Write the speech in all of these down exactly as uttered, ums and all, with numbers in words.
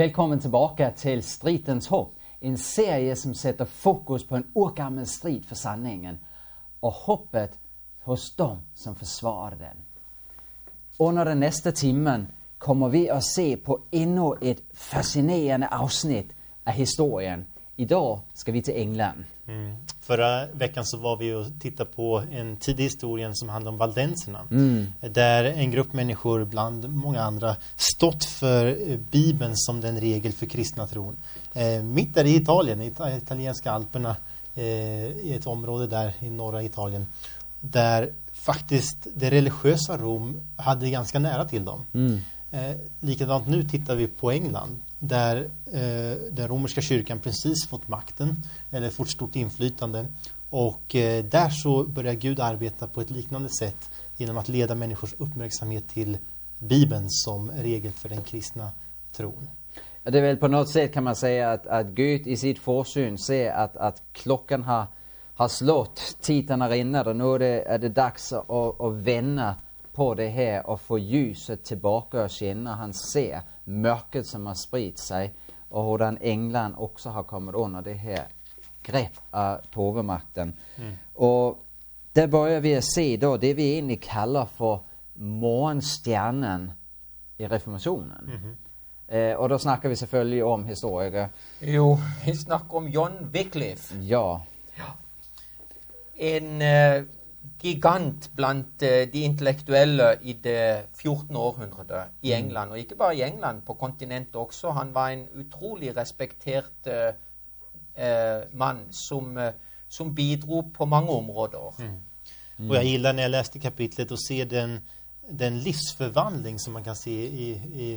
Välkommen tillbaka till Stridens hopp. En serie som sätter fokus på en urgammal strid för sanningen och hoppet hos dem som försvarar den. Under den nästa timmen kommer vi att se på ännu ett fascinerande avsnitt av historien. Idag ska vi till England. Mm. Förra veckan så var vi och tittade på en tidig historien som handlar om valdenserna. Mm. Där en grupp människor bland många andra stått för Bibeln som den regel för kristna tron. Eh, mitt där i Italien, i italienska alperna, eh, i ett område där i norra Italien. Där faktiskt det religiösa Rom hade ganska nära till dem. Mm. Eh, likadant nu tittar vi på England. Där eh, den romerska kyrkan precis fått makten eller fått stort inflytande och eh, där så börjar Gud arbeta på ett liknande sätt genom att leda människors uppmärksamhet till Bibeln som regel för den kristna tron. Det är väl på något sätt kan man säga att, att Gud i sitt forsyn ser att, att klockan har, har slått, tiden rinner och nu är det, är det dags att, att vända på det här och få ljuset tillbaka och känna. Han ser mörkret som har spritt sig och hur England också har kommit under det här grepp av påvemakten. Mm. Och där börjar vi att se då det vi egentligen kallar för morgonstjärnan i reformationen. Mm. Eh, och då snackar vi selvfølgelig om historiker. Jo, vi snackar om John Wycliffe. Ja. Ja. En uh, gigant bland uh, de intellektuella i det fjortonde århundradet i England. Mm. Och inte bara i England, på kontinentet också. Han var en otroligt respekterad uh, uh, man som, uh, som bidrog på många områden. Mm. Mm. Och jag gillar när jag läste kapitlet och ser den den livsförvandling som man kan se i, i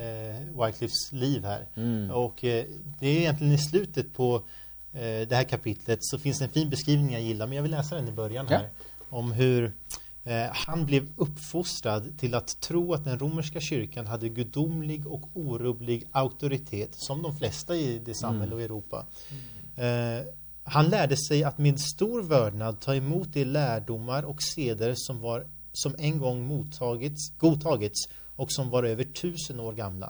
eh, Wycliffes liv här. Mm. Och eh, det är egentligen i slutet på eh, det här kapitlet så finns en fin beskrivning jag gillar, men jag vill läsa den i början här. Ja. Om hur eh, han blev uppfostrad till att tro att den romerska kyrkan hade gudomlig och orubblig auktoritet, som de flesta i det samhälle mm. och Europa. Mm. Eh, han lärde sig att med stor vördnad ta emot de lärdomar och seder som var som en gång mottagits, godtagits och som var över tusen år gamla.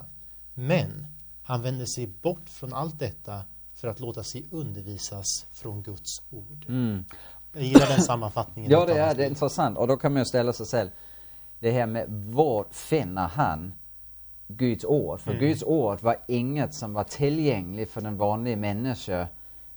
Men han vände sig bort från allt detta för att låta sig undervisas från Guds ord. Mm. Jag gillar den sammanfattningen. Ja, det är, det är intressant. Och då kan man ju ställa sig själv det här med var finner han Guds ord? För mm. Guds ord var inget som var tillgängligt för den vanliga människan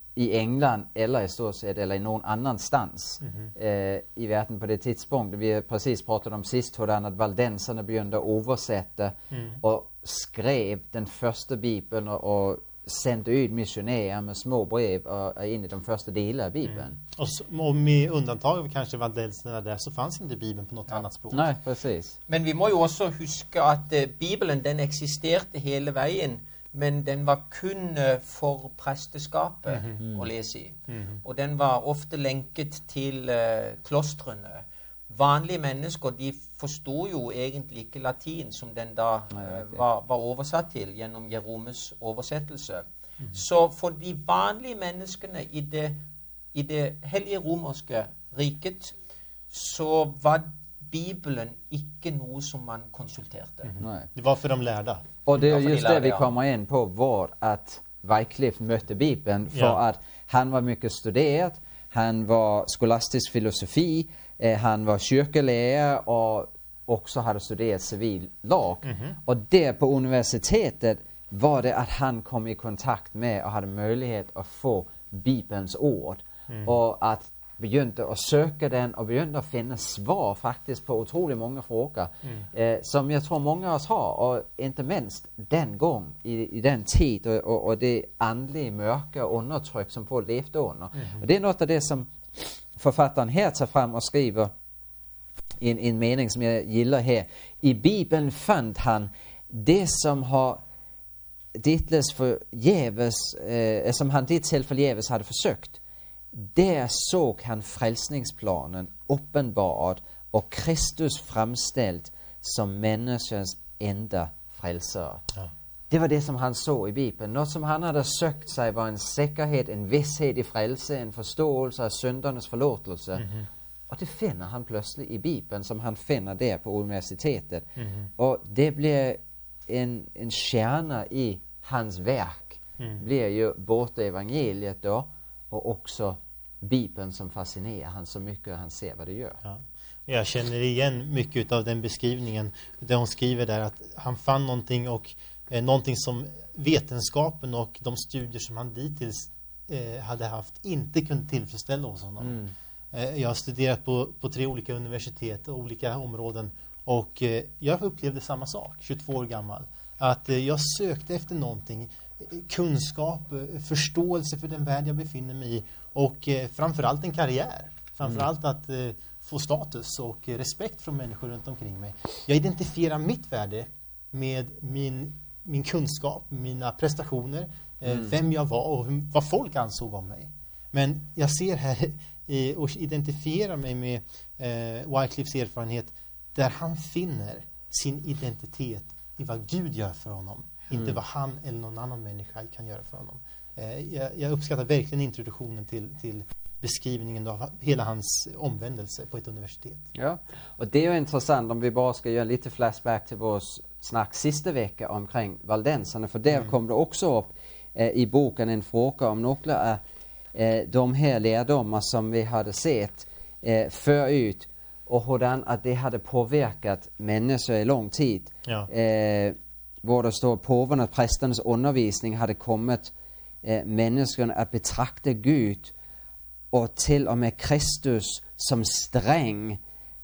i England eller i stort sett eller i någon annanstans mm-hmm. eh, i världen på det tidspunkt. Vi har precis pratat om sist hur att valdenserna började översätta mm. och skrev den första Bibeln och, och sände ut missionärer med små brev och, och in i de första delarna av Bibeln. Mm. Och, så, och med undantag av kanske valdenserna där så fanns inte Bibeln på något ja. annat språk. Nej, precis. Men vi måste ju också huska att eh, Bibeln den existerade hela vägen. Men den var kun för prästerskapet mm-hmm. att läsa i. Mm-hmm. Och den var ofta länket till uh, klostren. Vanliga människor, de förstod ju egentligen inte latin som den där uh, var, var översatt till genom Jeromes översättelse. Mm-hmm. Så för de vanliga människorna i det, i det heliga romerska riket så var Bibeln icke något som man konsulterade. Mm-hmm. Det var för de lärda. Och det är just det vi kommer in på var att Wycliffe mötte Bibeln för ja. att han var mycket studerad, han var skolastisk filosofi, eh, han var kyrkolärare och också hade studerat civil lag. Mm-hmm. Och där på universitetet var det att han kom i kontakt med och hade möjlighet att få Bibelns ord. Mm. Och att begynte att söka den och begynte att finna svar faktiskt på otroligt många frågor mm. eh, som jag tror många av oss har och inte minst den gång i, i den tid och, och, och det andliga mörka undertryck som folk levde under. Mm. Och det är något av det som författaren här tar fram och skriver i en, en mening som jag gillar här. I Bibeln fann han det som har ditles förgäves, eh, som han dittil förgäves hade försökt. Där såg han frälsningsplanen uppenbarad och Kristus framställd som människans enda frälsare. Ja. Det var det som han såg i Bibeln. Något som han hade sökt sig var en säkerhet, en visshet i frälse, en förståelse av syndernas förlåtelse. Mm-hmm. Och det finner han plötsligt i Bibeln som han finner där på universitetet. Mm-hmm. Och det blir en, en kärna i hans verk Mm. blir ju både evangeliet då och också Bibeln som fascinerar han så mycket, han ser vad det gör. Ja. Jag känner igen mycket av den beskrivningen där hon skriver där att han fann någonting och eh, någonting som vetenskapen och de studier som han dittills eh, hade haft inte kunde tillfredsställa hos honom. Mm. Eh, jag har studerat på, på tre olika universitet och olika områden och eh, jag upplevde samma sak, tjugotvå år gammal. Att eh, jag sökte efter någonting, kunskap, förståelse för den värld jag befinner mig i och eh, framförallt en karriär. Framförallt mm. att eh, få status och eh, respekt från människor runt omkring mig. Jag identifierar mitt värde med min, min kunskap, mina prestationer, eh, mm. vem jag var och hur, vad folk ansåg om mig. Men jag ser här eh, och identifierar mig med eh, Wyclifs erfarenhet där han finner sin identitet i vad Gud gör för honom. Mm. Inte vad han eller någon annan människa kan göra för honom. Eh, jag, jag uppskattar verkligen introduktionen till, till beskrivningen av hela hans omvändelse på ett universitet. Ja, och det är ju intressant om vi bara ska göra lite flashback till vår snack sista vecka omkring valdensarna. För där mm. kom det också upp eh, i boken en fråga om några av eh, de här lärdomar som vi hade sett eh, förut och hur att det hade påverkat människor i lång tid. Ja. Eh, Hvor der står påven och prästernas undervisning hade kommit eh, människorna att betrakta Gud och till och med Kristus som sträng,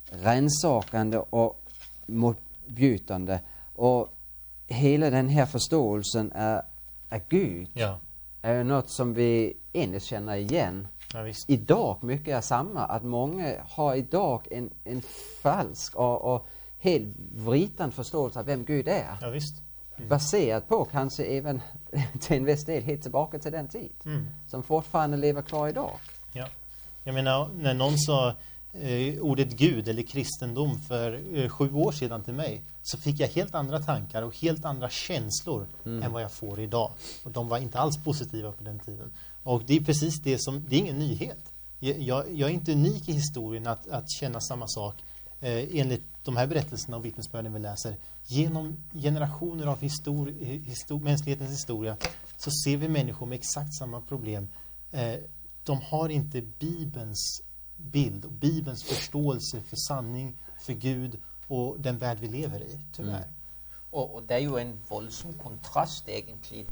rensakande och motbjudande. Och hela den här förståelsen är, är Gud. Ja. Är ju något som vi ännu känner igen. Ja, visst. Idag mycket är samma. Att många har idag en, en falsk och, och helt vriten förståelse av vem Gud är. Ja, visst. Mm. Baserat på kanske även till en viss del helt tillbaka till den tid. Mm. Som fortfarande lever kvar idag. Ja. Jag menar, när någon sa eh, ordet Gud eller kristendom för eh, sju år sedan till mig, så fick jag helt andra tankar och helt andra känslor mm. än vad jag får idag. Och de var inte alls positiva på den tiden. Och det är precis det som, det är ingen nyhet. Jag, jag, jag är inte unik i historien att, att känna samma sak eh, enligt de här berättelserna och vittnesbörden vi läser. Genom generationer av histori- histor- mänsklighetens historia så ser vi människor med exakt samma problem. Eh, de har inte Bibelns bild och Bibelns förståelse för sanning, för Gud och den värld vi lever i, tyvärr. Mm. Och, och det är ju en våldsam kontrast egentligen,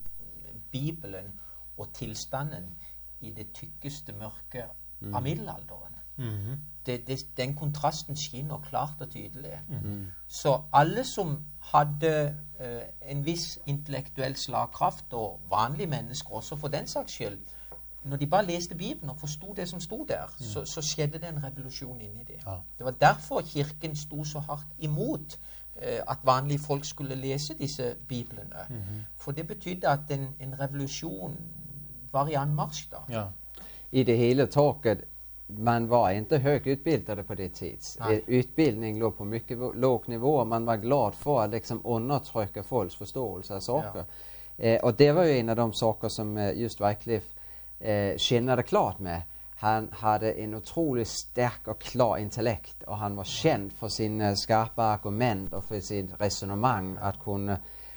Bibeln och tillstånden i det tyckeste mörker mm. av middelalderen. Mm. Det, det, den kontrasten skinner klart och tydligt. Mm. Så alla som hade eh, en viss intellektuell slagkraft och vanliga människor också för den saks skyld, när de bara läste Bibeln och förstod det som stod där, mm. så, så skedde det en revolution in i det. Ja. Det var därför kyrkan stod så hårt emot eh, att vanliga folk skulle läsa dessa biblarna. Mm. För det betydde att en, en revolution var i anmarsch då. Ja. I det hela taget, man var inte högutbildade på det tids. Nej. Utbildning låg på mycket låg nivå. Man var glad för att liksom undertrycka folks förståelse av saker. Ja. Eh, och det var ju en av de saker som eh, just Wycliffe eh, kännade klart med. Han hade en otroligt stark och klar intellekt och han var känd för sina skarpa argument och för sitt resonemang att kunna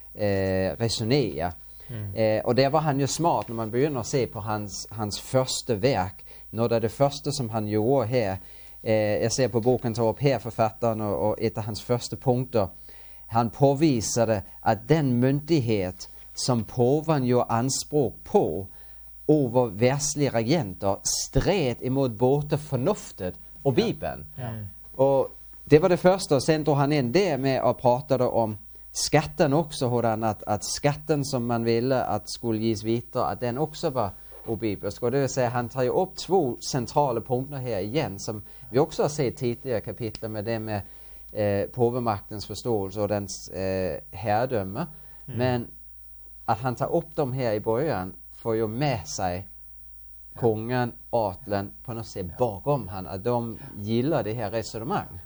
eh, resonera. Mm. Eh, och där var han ju smart när man börjar se på hans, hans första verk. Något av det första som han gjorde här. Eh, jag ser på boken tar upp här författaren och, och ett av hans första punkter. Han påvisade att den myndighet som påven gör anspråk på över världsliga regenter stred emot både förnuftet och Bibeln. Ja. Mm. Och det var det första. Sen tog han in det med och pratade om skatten också. Hurdan att, att skatten som man ville att skulle ges vidare, att den också var obibelsk. Och det vill säga, han tar ju upp två centrala punkter här igen som vi också har sett tidigare kapitel med det med eh, påvemaktens förståelse och dens eh, herrdöme. Mm. Men att han tar upp dem här i början får ju med sig ja. kungen, adlen på något sätt ja. bakom han. Att de gillar det här resonemang.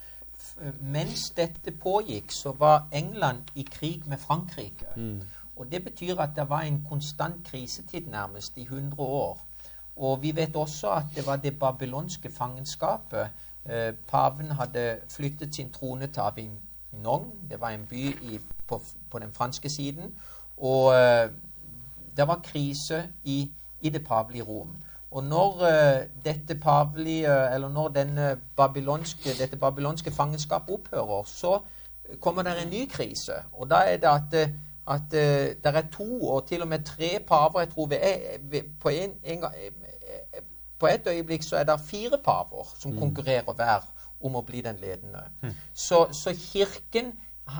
Mens detta pågick så var England i krig med Frankrike. Mm. Och det betyder att det var en konstant krisetid närmast i hundra år. Och vi vet också att det var det babylonska fangenskapet. Eh, paven hade flyttat sin trone till Avignon. Det var en by i, på, på den franska sidan. Och eh, det var krise i, i det pavlige Rom. Och när eh, detta pavlige, eller när den babylonske, detta babylonske fangenskap upphör, så kommer det en ny kris. Och då är det att, att det är två och till och med tre paver, jag tror vi är, på en, en på ett ögonblick så är det fyra paver som mm. konkurrerar var om att bli den ledande. Mm. Så, så kyrkan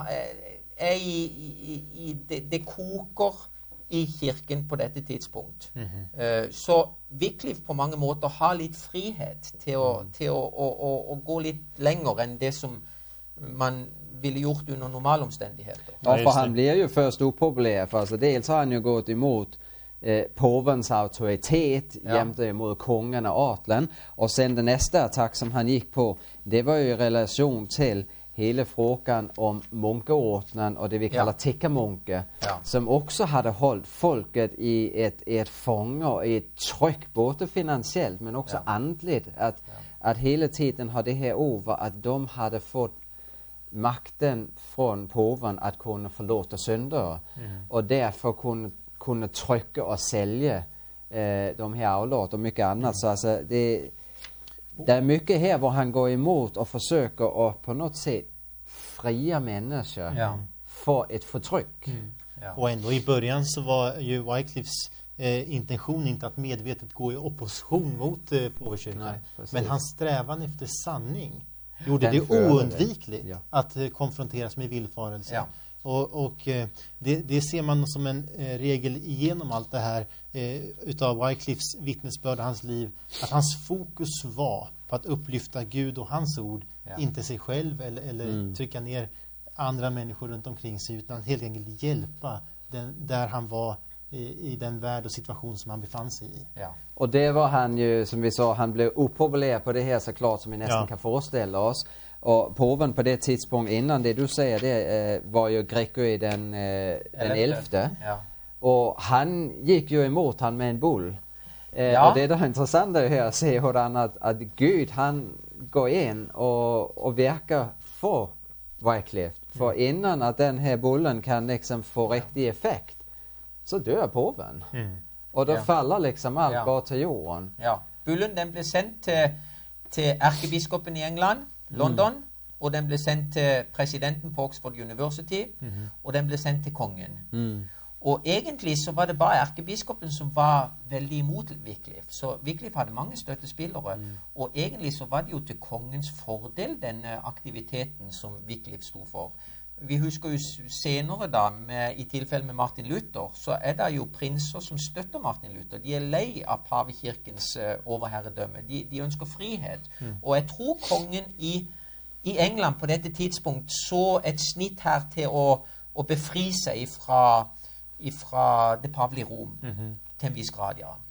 är i, i, i det, det kokar i kyrkan på detta tidspunkt. Mm. Uh, så Wycliffe på många måter har lite frihet till att, mm. till att, att, att, att gå lite längre än det som man ville gjort under normala omständigheter. Ja, för han blir ju först opopulär, för alltså dels har han ju gått emot eh, påvens auktoritet ja. jämte emot kungen och adlen, och sen den nästa attack som han gick på, det var ju i relation till hela frågan om munkeordnen och det vi kallar ja. tickamunke, ja. som också hade hållit folket i ett, ett fånge, i ett tryck, både finansiellt men också ja. andligt, att, ja. att hela tiden har det här över att de hade fått makten från påven att kunna förlåta synder mm. och därför kunna, kunna trycka och sälja eh, de här avlat och mycket annat. Mm. Så alltså det, det är mycket här var han går emot och försöker att på något sätt fria människor ja. för ett förtryck. Mm. Ja. Och ändå i början så var ju Wycliffes eh, intention inte att medvetet gå i opposition mot eh, påvekyrkan, men hans strävan efter sanning gjorde det oundvikligt ja. att eh, konfronteras med villfarelse. Ja. Och, och eh, det, det ser man som en eh, regel igenom allt det här eh, utav Wycliffes vittnesbörd, hans liv, att hans fokus var på att upplyfta Gud och hans ord, ja. inte sig själv eller, eller mm. trycka ner andra människor runt omkring sig, utan helt enkelt hjälpa den, där han var i, i den värld och situation som han befann sig i. Ja. Och det var han ju, som vi sa, han blev opopulär på det här såklart, som vi nästan ja. kan föreställa oss. Och påven på det tidspunkt innan det du säger, det eh, var ju Gregory den, eh, den elfte. Ja. Och han gick ju emot han med en bull. Eh, ja. Och det är då intressant här att se hur han att, att Gud han går in och, och verkar för Wycliffe. För mm. innan att den här bullen kan liksom få riktig effekt, så dör påven. Mm. Och då ja. faller liksom allt ja. bara till jorden. Ja. Bullen den blev sänd till, till ärkebiskopen i England, London, mm. och den blev sänd till presidenten på Oxford University, mm. och den blev sänd till kungen. Mm. Och egentligen så var det bara ärkebiskopen som var väldigt emot Wycliffe. Så Wycliffe hade många stöttespelare. Mm. Och egentligen så var det ju till kongens fördel den aktiviteten som Wycliffe stod för. Vi huskar ju senare då, med, i tillfälle med Martin Luther, så är det ju prinser som stöttar Martin Luther. De är lei av pavekirkens uh, överherredöme. De, de önskar frihet. Mm. Och jag tror kongen i, i England på detta tidspunkt så ett snitt här till att, att befri sig från ifrån det pavliga Rom mm-hmm. till en viss grad, ja.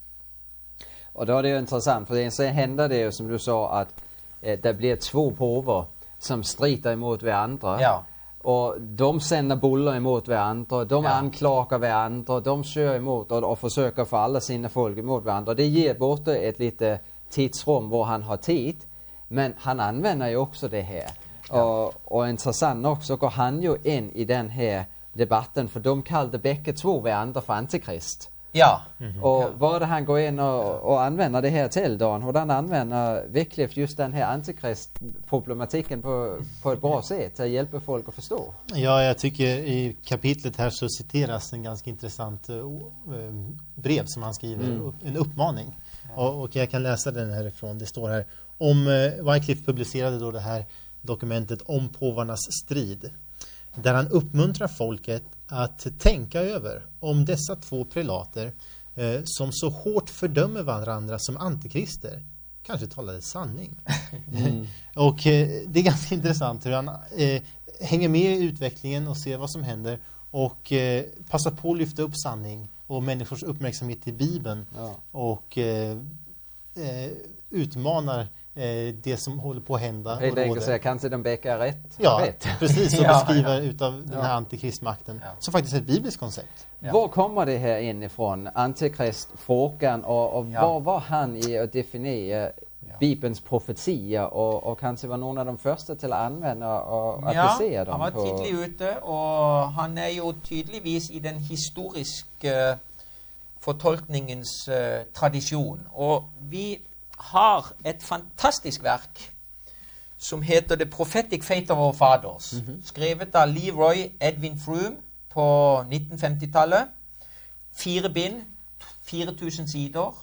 Och då är det ju intressant, för sen händer det ju som du sa att eh, det blir två påvar som strider emot varandra. Ja. Och de sänder bullar emot varandra, de ja. anklagar varandra, de kör emot och, och försöker få alla sina folk emot varandra. Det ger bort ett lite tidsrum var han har tid, men han använder ju också det här. Ja. Och, och intressant också går han ju in i den här debatten, för de kallade bägge två varandra för antikrist. Ja. Mm-hmm. Och ja. vad det han går in och, och använder det här till då, hur han använder Wycliffe just den här antikristproblematiken på, på ett bra sätt att hjälpa folk att förstå. Ja, jag tycker i kapitlet här så citeras en ganska intressant uh, brev som han skriver, mm. en uppmaning. Ja. Och, och jag kan läsa den härifrån. Det står här om uh, Wycliffe publicerade då det här dokumentet om påvarnas strid, där han uppmuntrar folket att tänka över om dessa två prelater eh, som så hårt fördömer varandra som antikrister kanske talade sanning. Mm. Och eh, det är ganska intressant hur han eh, hänger med i utvecklingen och ser vad som händer och eh, passar på att lyfta upp sanning och människors uppmärksamhet till Bibeln ja. och eh, eh, utmanar det som håller på att hända. Helt enkelt säga, kanske de bäckar rätt. Ja, rätt. precis. Och ja, beskriver ja. utav den här antikristmakten. Ja. Som faktiskt är ett bibliskt koncept. Ja. Var kommer det här inifrån? Antikristfrågan och, och ja. vad var han i att definiera Bibelns profetier, og, og kanskje var noen av de første til å anvende og applisere dem. Ja, han var på tidlig ute, og han er jo tydeligvis i den historiske uh, fortolkningens uh, tradisjon. Og vi har et fantastisk verk som heter The Prophetic Faith of Our Fathers, mm-hmm. skrevet av Leroy Edwin Froome på nitten femti-tallet. Fire bind, fire tusen sider,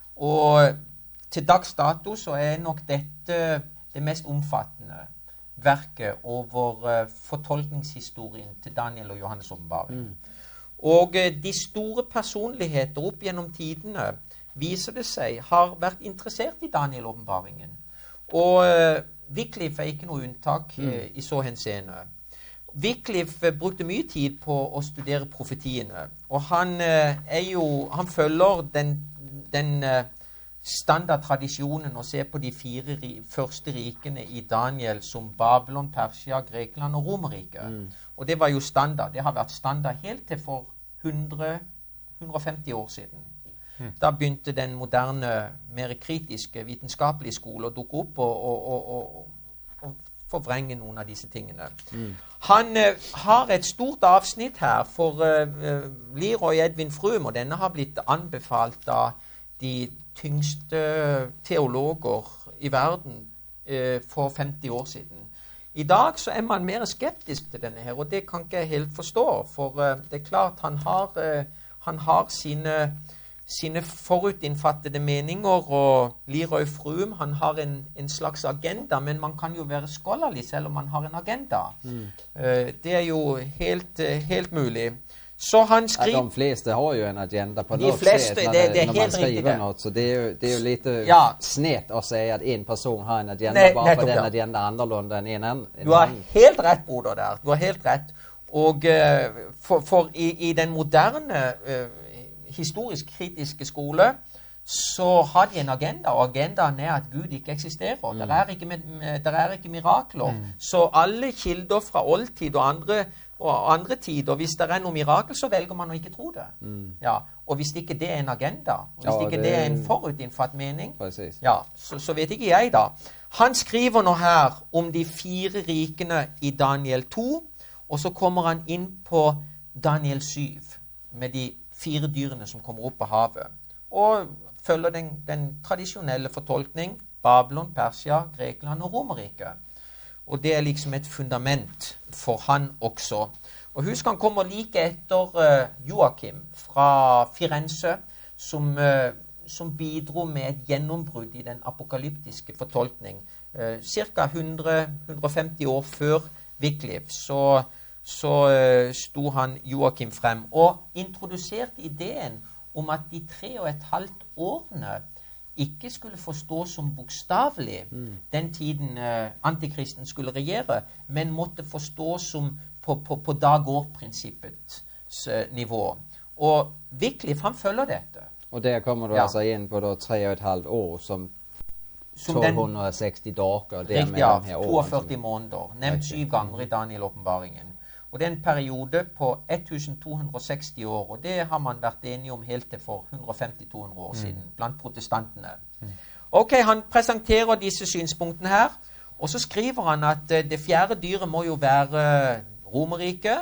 og til dags dato så er nok dette det mest omfattende verket over uh, fortolkningshistorien til Daniel og Johannes åpenbaring. Mm. Og uh, de store personligheter opp gjennom tidene, viser det seg, har vært interessert i Daniel åpenbaringen. Og uh, Wycliffe er ikke noe unntak uh, mm. i så henseende. Wycliffe uh, brukte mye tid på å studere profetiene, og han uh, er jo, han følger den, den uh, standardtradisjonen å se på de fire ri første rikene i Daniel som Babylon, Persia, Grekland og Romerriket. Mm. Og det var jo standard. Det har vært standard helt til for hundre til hundre og femti år siden. Mm. Da begynte den moderne, mer kritiske vitenskapelige skole å dukke opp og, og, og, og, og forvrenge noen av disse tingene. Mm. Han uh, har et stort avsnitt her for uh, Leroy Edwin Froome, og denne har blitt anbefalt av de tyngste teologer i verden eh, for femti år siden. I dag så er man mer skeptisk til denne her, og det kan ikke jeg helt forstå, for eh, det er klart han har, eh, han har sine, sine forutinnfattede meninger, og Leroy Froome, han har en, en slags agenda, men man kan jo være skålerlig selv om man har en agenda. Mm. Eh, det er jo helt, helt mulig. Så han skriver... Ja, de fleste har jo en agenda på de något fleste, sätt när, det, det är när helt man skriver riktigt, något. Så det är ju, det är ju lite ja. snett att säga att en person har en agenda Nej, bara nej, för den ja. agenda annorlunda än en annan. Du har helt rett, broder, der. Du har helt rett. Og uh, for, for i, i den moderne uh, historisk-kritiske skole så har de en agenda, og agendaen er at Gud ikke eksisterer. Mm. Der er ikke, der er ikke mirakler. Mm. Så alle kilder fra oldtid og andre og andre tider, hvis det er noe mirakel, så velger man å ikke tro det. Mm. Ja, og hvis ikke det er en agenda, og hvis ja, ikke det, det er en forutinnfatt mening, ja, så, så vet ikke jeg da. Han skriver nå her om de fire rikene i Daniel to, og så kommer han inn på Daniel syv, med de fire dyrene som kommer opp av havet. Og følger den, den tradisjonelle fortolkning, Babylon, Persia, Grekland og Romerriket. Og det er liksom et fundament for han også. Og husk, han kommer like etter uh, Joakim fra Firenze, som, uh, som bidro med et gjennombrudd i den apokalyptiske fortolkning. Uh, cirka hundre til hundre og femti år før Wycliffe, så, så uh, sto han Joakim frem og introduserte ideen om at de tre og et halvt årene ikke skulle forstås som bokstavelig mm. den tiden uh, antikristen skulle regjere, men måtte forstås som på, på, på dag-år-prinsippets uh, nivå. Og Wycliffe, han følger dette. Og der kommer du ja. altså inn på da, tre og et halvt år som, som tolv seksti dager. Riktig, ja. toogførti måneder. Nevnt syv ganger i Daniel-åpenbaringen. Og det er en periode på to hundre og seksti år, og det har man vært enige om helt til for hundre og femti til to hundre år siden, mm. blant protestantene. Mm. Ok, han presenterer disse synspunktene her, og så skriver han at uh, det fjerde dyret må jo være uh, Romerriket,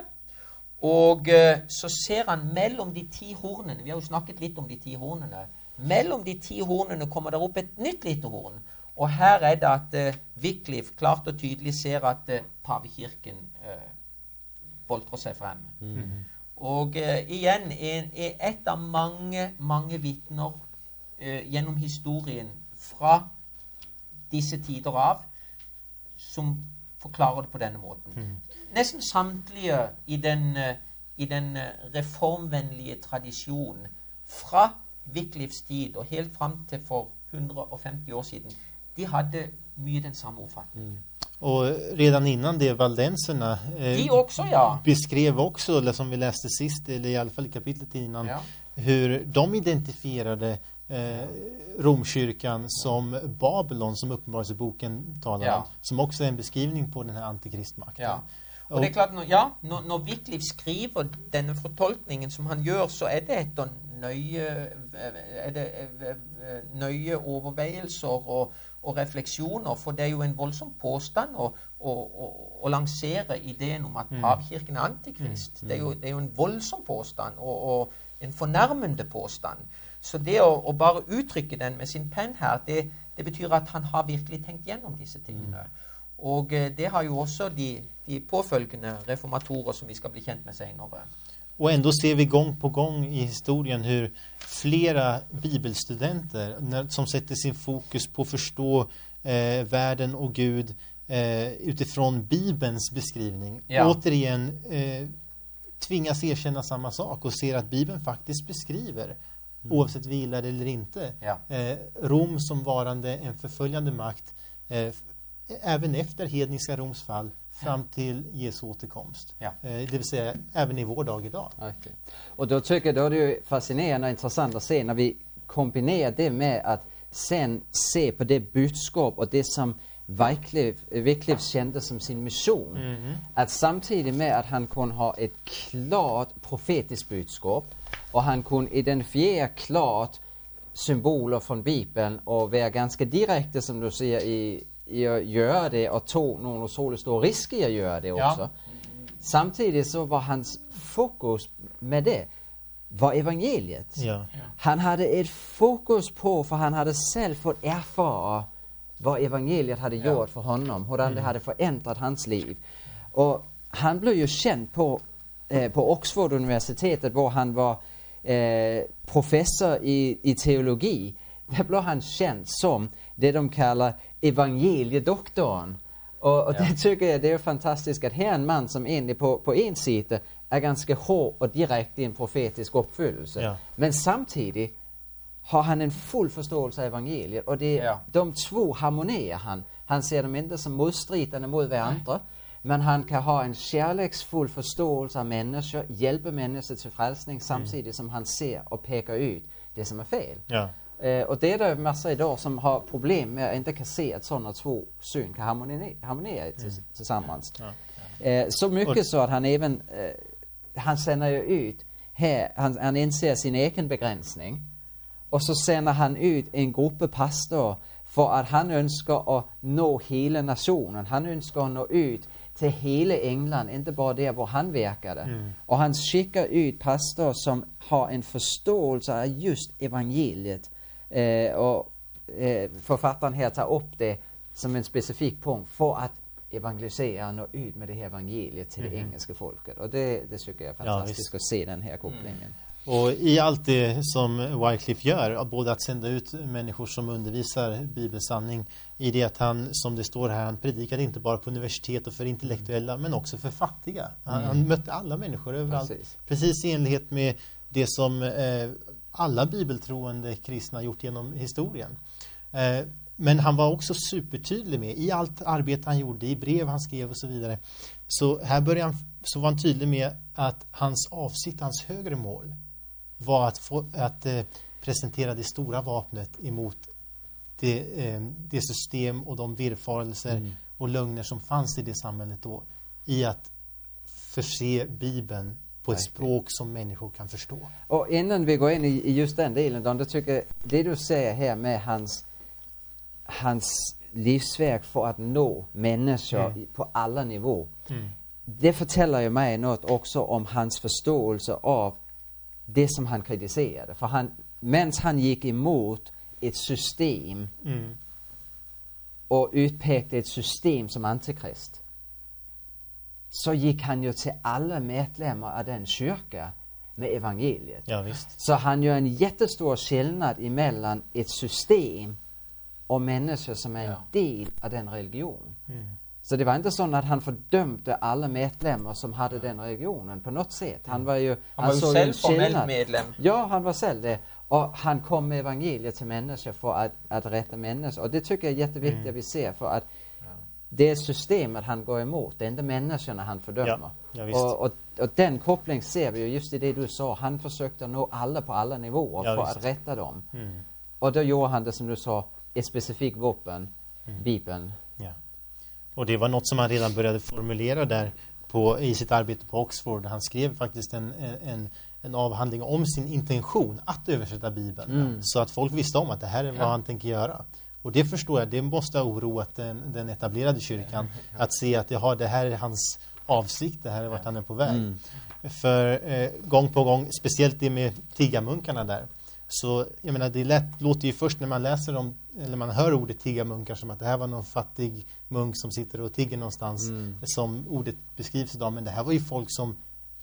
og uh, så ser han mellom de ti hornene, vi har jo snakket litt om de ti hornene, mellom de ti hornene kommer der opp et nytt lite horn, og her er det at uh, Wycliffe klart og tydelig ser at uh, pavekirken uh, boltrer seg frem. Mm. Og uh, igjen er, er et av mange, mange vitner uh, gjennom historien fra disse tider av som forklarer det på denne måten. Mm. Nesten samtlige i den, uh, i den uh, reformvennlige tradisjonen fra Wycliffes tid og helt frem til for hundre og femti år siden, de hadde mye den samme oppfatningen. Mm. Och redan innan det valdenserna eh, de också, ja. beskrev också, eller som vi läste sist, eller i alla fall i kapitlet innan, ja. hur de identifierade eh, Romkyrkan som Babylon, som uppenbarelseboken talar ja. om, som också är en beskrivning på den här antikristmakten. Ja. Og, og det er klart, når, ja, når, når Wycliffe skriver denne fortolkningen som han gjør, så er det etter nøye, er det nøye overveielser og, og refleksjoner, for det er jo en voldsom påstand å, å, å, å lansere ideen om at pavekirken er antikrist. Det er jo, det er jo en voldsom påstand, og, og en fornærmende påstand. Så det å, å bare uttrykke den med sin penn her, det, det betyr at han har virkelig tenkt gjennom disse tingene. Og det har jo också de, de påfølgende reformatorer som vi ska bli känt med senare. Och ändå ser vi gång på gång i historien hur flera bibelstudenter när, som sätter sin fokus på att förstå eh, världen och Gud eh, utifrån Bibelns beskrivning ja. återigen eh, tvingas erkänna samma sak och ser att Bibeln faktiskt beskriver mm. oavsett vi gillar det eller inte ja. eh, Rom som varande en förföljande makt eh, även efter hedniska Roms fall fram till Jesu återkomst. Ja. Eh, det vill säga även i vår dag idag. Okay. Och då tycker jag då är det ju fascinerande och intressant att se när vi kombinerar det med att sen se på det budskap och det som Wycliffe kände som sin mission. Mm-hmm. Att samtidigt med att han kunde ha ett klart profetiskt budskap och han kunde identifiera klart symboler från Bibeln och vara ganska direkt som du säger i i att göra det och tog någon och så stor risk i att göra det också. Ja. Samtidigt så var hans fokus med det var evangeliet. Ja. Han hade ett fokus på, för han hade själv fått erfara vad evangeliet hade ja. gjort för honom, hur mm. det hade förändrat hans liv. Och han blev ju känd på eh, på Oxford-universitetet, där han var eh, professor i, i teologi. Där blev han känd som det de kallar evangeliedoktorn. Och, och ja. det tycker jag det är fantastiskt att här är en man som egentligen på, på en sida är ganska hård och direkt i en profetisk uppfyllelse. Ja. Men samtidigt har han en full förståelse av evangeliet. Och det, ja. de två harmonerar han. Han ser dem inte som motstridande mot varandra. Nej. Men han kan ha en kärleksfull förståelse av människor, hjälpa människor till frälsning samtidigt mm. som han ser och pekar ut det som är fel. Ja. Uh, och det är det massa idag som har problem med att inte kan se att sådana två syn kan harmonera, harmonera mm. tillsammans. Ja, ja. Uh, så mycket så att han även uh, han sänder ju ut här, han, han inser sin egen begränsning och så sänder han ut en grupp pastor för att han önskar att nå hela nationen. Han önskar att nå ut till hela England, inte bara där var han verkade. Mm. Och han skickar ut pastor som har en förståelse av just evangeliet. Eh, och eh, författaren här tar upp det som en specifik punkt för att evangelisera och nå ut med det här evangeliet till mm. det engelska folket. Och det, det tycker jag är fantastiskt ja, att se den här kopplingen. Mm. Och i allt det som Wycliffe gör, både att sända ut människor som undervisar bibelsanning, i det att han, som det står här, han predikade inte bara på universitet och för intellektuella, mm. men också för fattiga. Han, mm. han mötte alla människor överallt. Precis, Precis i enlighet med det som eh, alla bibeltroende kristna gjort genom historien. Eh, men han var också supertydlig med, i allt arbete han gjorde, i brev han skrev och så vidare. Så här började han, så var han tydlig med att hans avsikt, hans högre mål var att, få, att eh, presentera det stora vapnet emot det, eh, det system och de villfarelser mm. och lögner som fanns i det samhället då, i att förse Bibeln på ett språk som människor kan förstå. Och innan vi går in i, i just den delen då, då tycker jag det du säger här med hans hans livsverk för att nå människor mm. på alla nivåer. Mm. Det förtäller ju mig något också om hans förståelse av det som han kritiserade. För han, medan han gick emot ett system mm. och utpekade ett system som antikrist, så gick han ju till alla medlemmar av den kyrka med evangeliet. Ja, visst. Så han gör en jättestor skillnad emellan ett system och människor som är en ja. del av den religion. Mm. Så det var inte så att han fördömde alla medlemmar som hade den religionen på något sätt. Han var ju, han var ju själv formell medlem. Ja, han var själv det. Och han kom med evangeliet till människor för att, att rätta människor. Och det tycker jag är jätteviktigt mm. att vi ser, för att ja. det systemet han går emot, det är inte människorna han fördömer. Ja, ja, och, och, och den koppling ser vi ju just i det du sa. Han försökte nå alla på alla nivåer ja, för visst. att rätta dem. Mm. Och då gjorde han det som du sa, ett specifikt vapen, mm. Bibeln. Ja. Och det var något som han redan började formulera där på, i sitt arbete på Oxford. Han skrev faktiskt en, en, en avhandling om sin intention att översätta Bibeln. Mm. Så att folk visste om att det här är vad Ja. han tänker göra. Och det förstår jag, det måste ha oroat den, den etablerade kyrkan att se att jaha, det här är hans avsikt, det här är vart han är på väg. Mm. För eh, gång på gång, speciellt det med tiggarmunkarna där. Så jag menar, det lätt, låter ju först när man läser om, eller man hör ordet tiggarmunkar som att det här var någon fattig munk som sitter och tigger någonstans, Mm. som ordet beskrivs idag. Men det här var ju folk som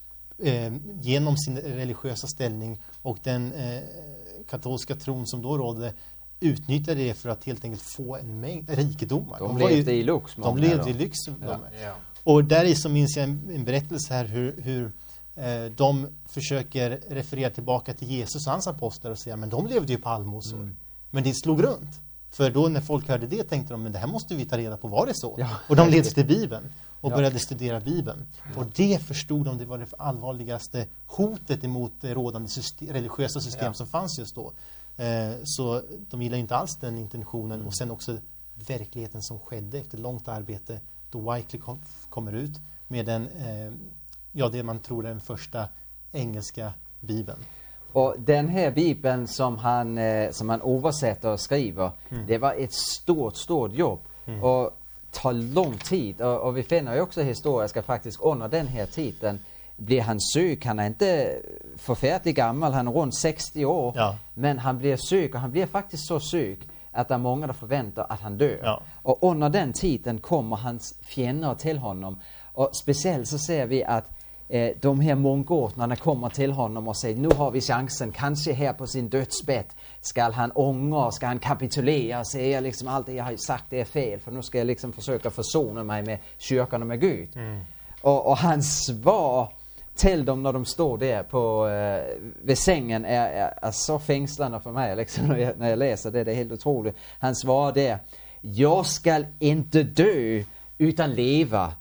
eh, genom sin religiösa ställning och den eh, katolska tron som då rådde utnyttjade det för att helt enkelt få en mängd rikedomar. De var levde ju, i lyx. de många levde då. i lyx. Ja. De. Ja. Och där är så minns jag en, en berättelse här hur, hur eh, de försöker referera tillbaka till Jesus och hans apostlar och säga men de levde ju på allmosor. Mm. Men det slog runt. För då när folk hörde det tänkte de men det här måste vi ta reda på, var det så? Ja. Och de leds till Bibeln och Ja. började studera Bibeln. Och det förstod de, det var det allvarligaste hotet emot det rådande system, religiösa system Ja. som fanns just då. Eh, så de gillar inte alls den intentionen Mm. och sen också verkligheten som skedde efter långt arbete då Wycliffe kom, kommer ut med den, eh, ja det man tror är den första engelska bibeln. Och den här bibeln som han, eh, som han översätter och skriver, Mm. det var ett stort, stort jobb. Mm. Och tar lång tid. Och, och vi finner ju också historiska faktiskt under den här tiden blir han sjuk. Han är inte förfärligt gammal, han är runt sextio år. Ja. Men han blir sjuk och han blir faktiskt så sjuk att det är många som förväntar att han dör. Ja. Och under den tiden kommer hans fiender till honom. Och speciellt så ser vi att eh, de här munkordnarna kommer till honom och säger nu har vi chansen, kanske här på sin dödsbädd ska han ångra, ska han kapitulera och säga liksom allt det jag har sagt det är fel för nu ska jag liksom försöka försona mig med kyrkan och med Gud. Mm. Och, och hans svar till dem när de står där på, eh, vid sängen är, är, är så fängslande för mig liksom, när, jag, när jag läser det. Det är helt otroligt. Han svarar där: jag ska inte dö utan leva.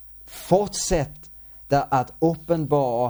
Fortsätt att uppenbara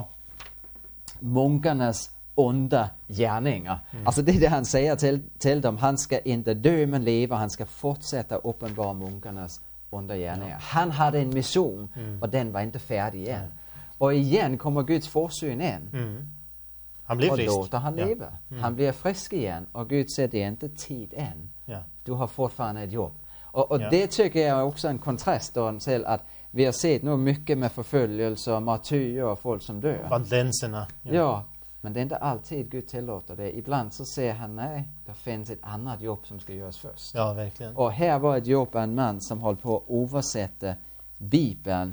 munkarnas onda gärningar. Mm. Alltså det är det han säger till, till dem. Han ska inte dö men leva. Han ska fortsätta uppenbara munkarnas onda gärningar. Ja. Han hade en mission Mm. och den var inte färdig än. Och igen kommer Guds forsyn in. Mm. Han blev Och frisk. låter han Ja. leva. Mm. Han blir frisk igen. Och Gud säger det är inte tid än. Ja. Du har fortfarande ett jobb. Och, och Ja. det tycker jag är också en kontrast då till att vi har sett nu mycket med förföljelse och martyrer och folk som dör. Valdenserna. Ja. Men det är inte alltid Gud tillåter det. Ibland så säger han nej, det finns ett annat jobb som ska göras först. Ja, verkligen. Och här var ett jobb av en man som höll på att översätta Bibeln.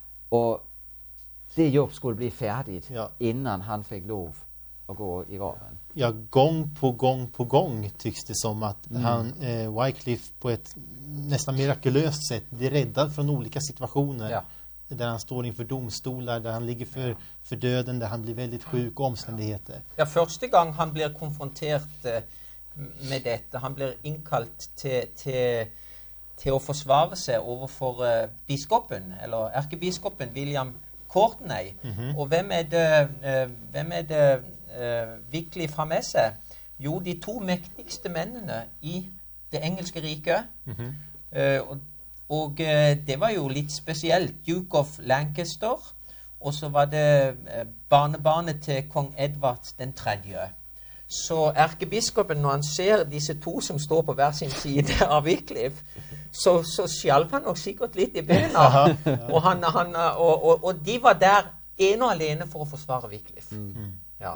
Och det jobb skulle bli färdigt Ja. innan han fick lov att gå i graven. Ja, gång på gång på gång tycks det som att Mm. han, eh, Wycliffe på ett nästan mirakulöst sätt blir räddad från olika situationer. Ja. Där han står inför domstolar, där han ligger för, för döden, där han blir väldigt sjuk och omständigheter. Ja, første gang han blir konfrontert eh, med dette, han blir innkalt til, til, til å forsvare seg overfor eh, biskopen, eller erkebiskopen William Courtenay. Mhm. Og hvem er det, eh, hvem er det eh, Wycliffe har med seg? Jo, de to mektigste mennene i det engelske riket. Mhm. Eh, og og eh, det var jo litt spesielt. Duke of Lancaster, og så var det eh, barnebarnet til kong Edvard den tredje. Så erkebiskopen, når han ser disse to som står på hver sin side av Wycliffe, så, så skjalv han nok sikkert litt i bena. Aha, ja. Og, han, han, og, og, og de var der ene og alene for å forsvare Wycliffe. Mm. Ja.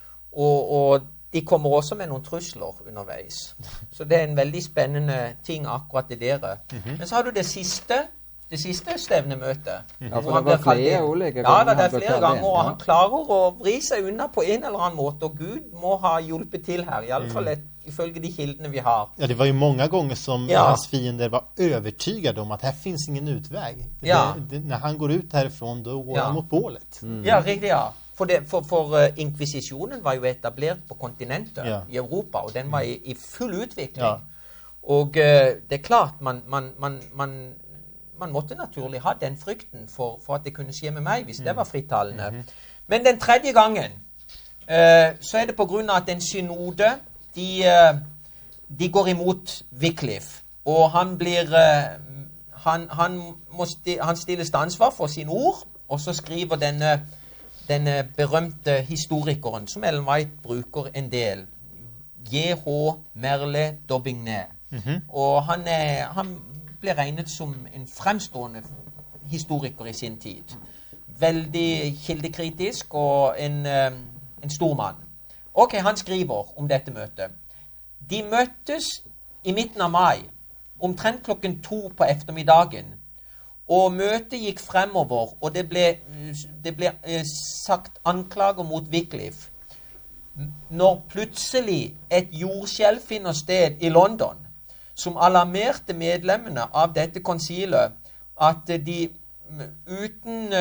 Og, og de kommer også med noen trusler underveis. Så det er en veldig spennende ting akkurat det dere. Mhm. Men så har du det siste, det siste stevnemøtet. Ja, hvor for han det var blir kalt flere inn. ulike Ja, ganger da, det han er ble flere kalt ganger, inn, og ja. han klarer å vri seg unna på en eller annen måte, og Gud må ha hjulpet til her, i alle fall et, ifølge de kildene vi har. Ja, det var ju många gånger som Ja. hans fiender var övertygade om att här finns ingen utväg. Ja. Det, det, när han går ut härifrån, då går Ja. han mot bålet. Ja, riktig, ja. For, det, for, for uh, inkvisisjonen var jo etablert på kontinentet Ja. i Europa, og den var i, i full utvikling. Ja. Og uh, det er klart, man, man, man, man, man måtte naturlig ha den frykten for, for at det kunne skje med meg, hvis det var frittalende. Men den tredje gangen, uh, så er det på grunn av at en synode, de, uh, de går imot Wycliffe, og han blir, uh, han, han, må sti, han stilles til ansvar for sine ord, og så skriver denne denne berømte historikeren som Ellen White bruker en del, J H Merle Daubigné. Mm-hmm. Og han, er, han ble regnet som en fremstående historiker i sin tid. Veldig kildekritisk og en, en stor mann. Ok, han skriver om dette møtet. De møttes i midten av mai, omtrent klokken to på eftermiddagen. Og møtet gikk fremover, og det ble, det ble eh, sagt anklager mot Wycliffe. Når plutselig et jordskjelv finner sted i London, som alarmerte medlemmene av dette konsilet, at de uten,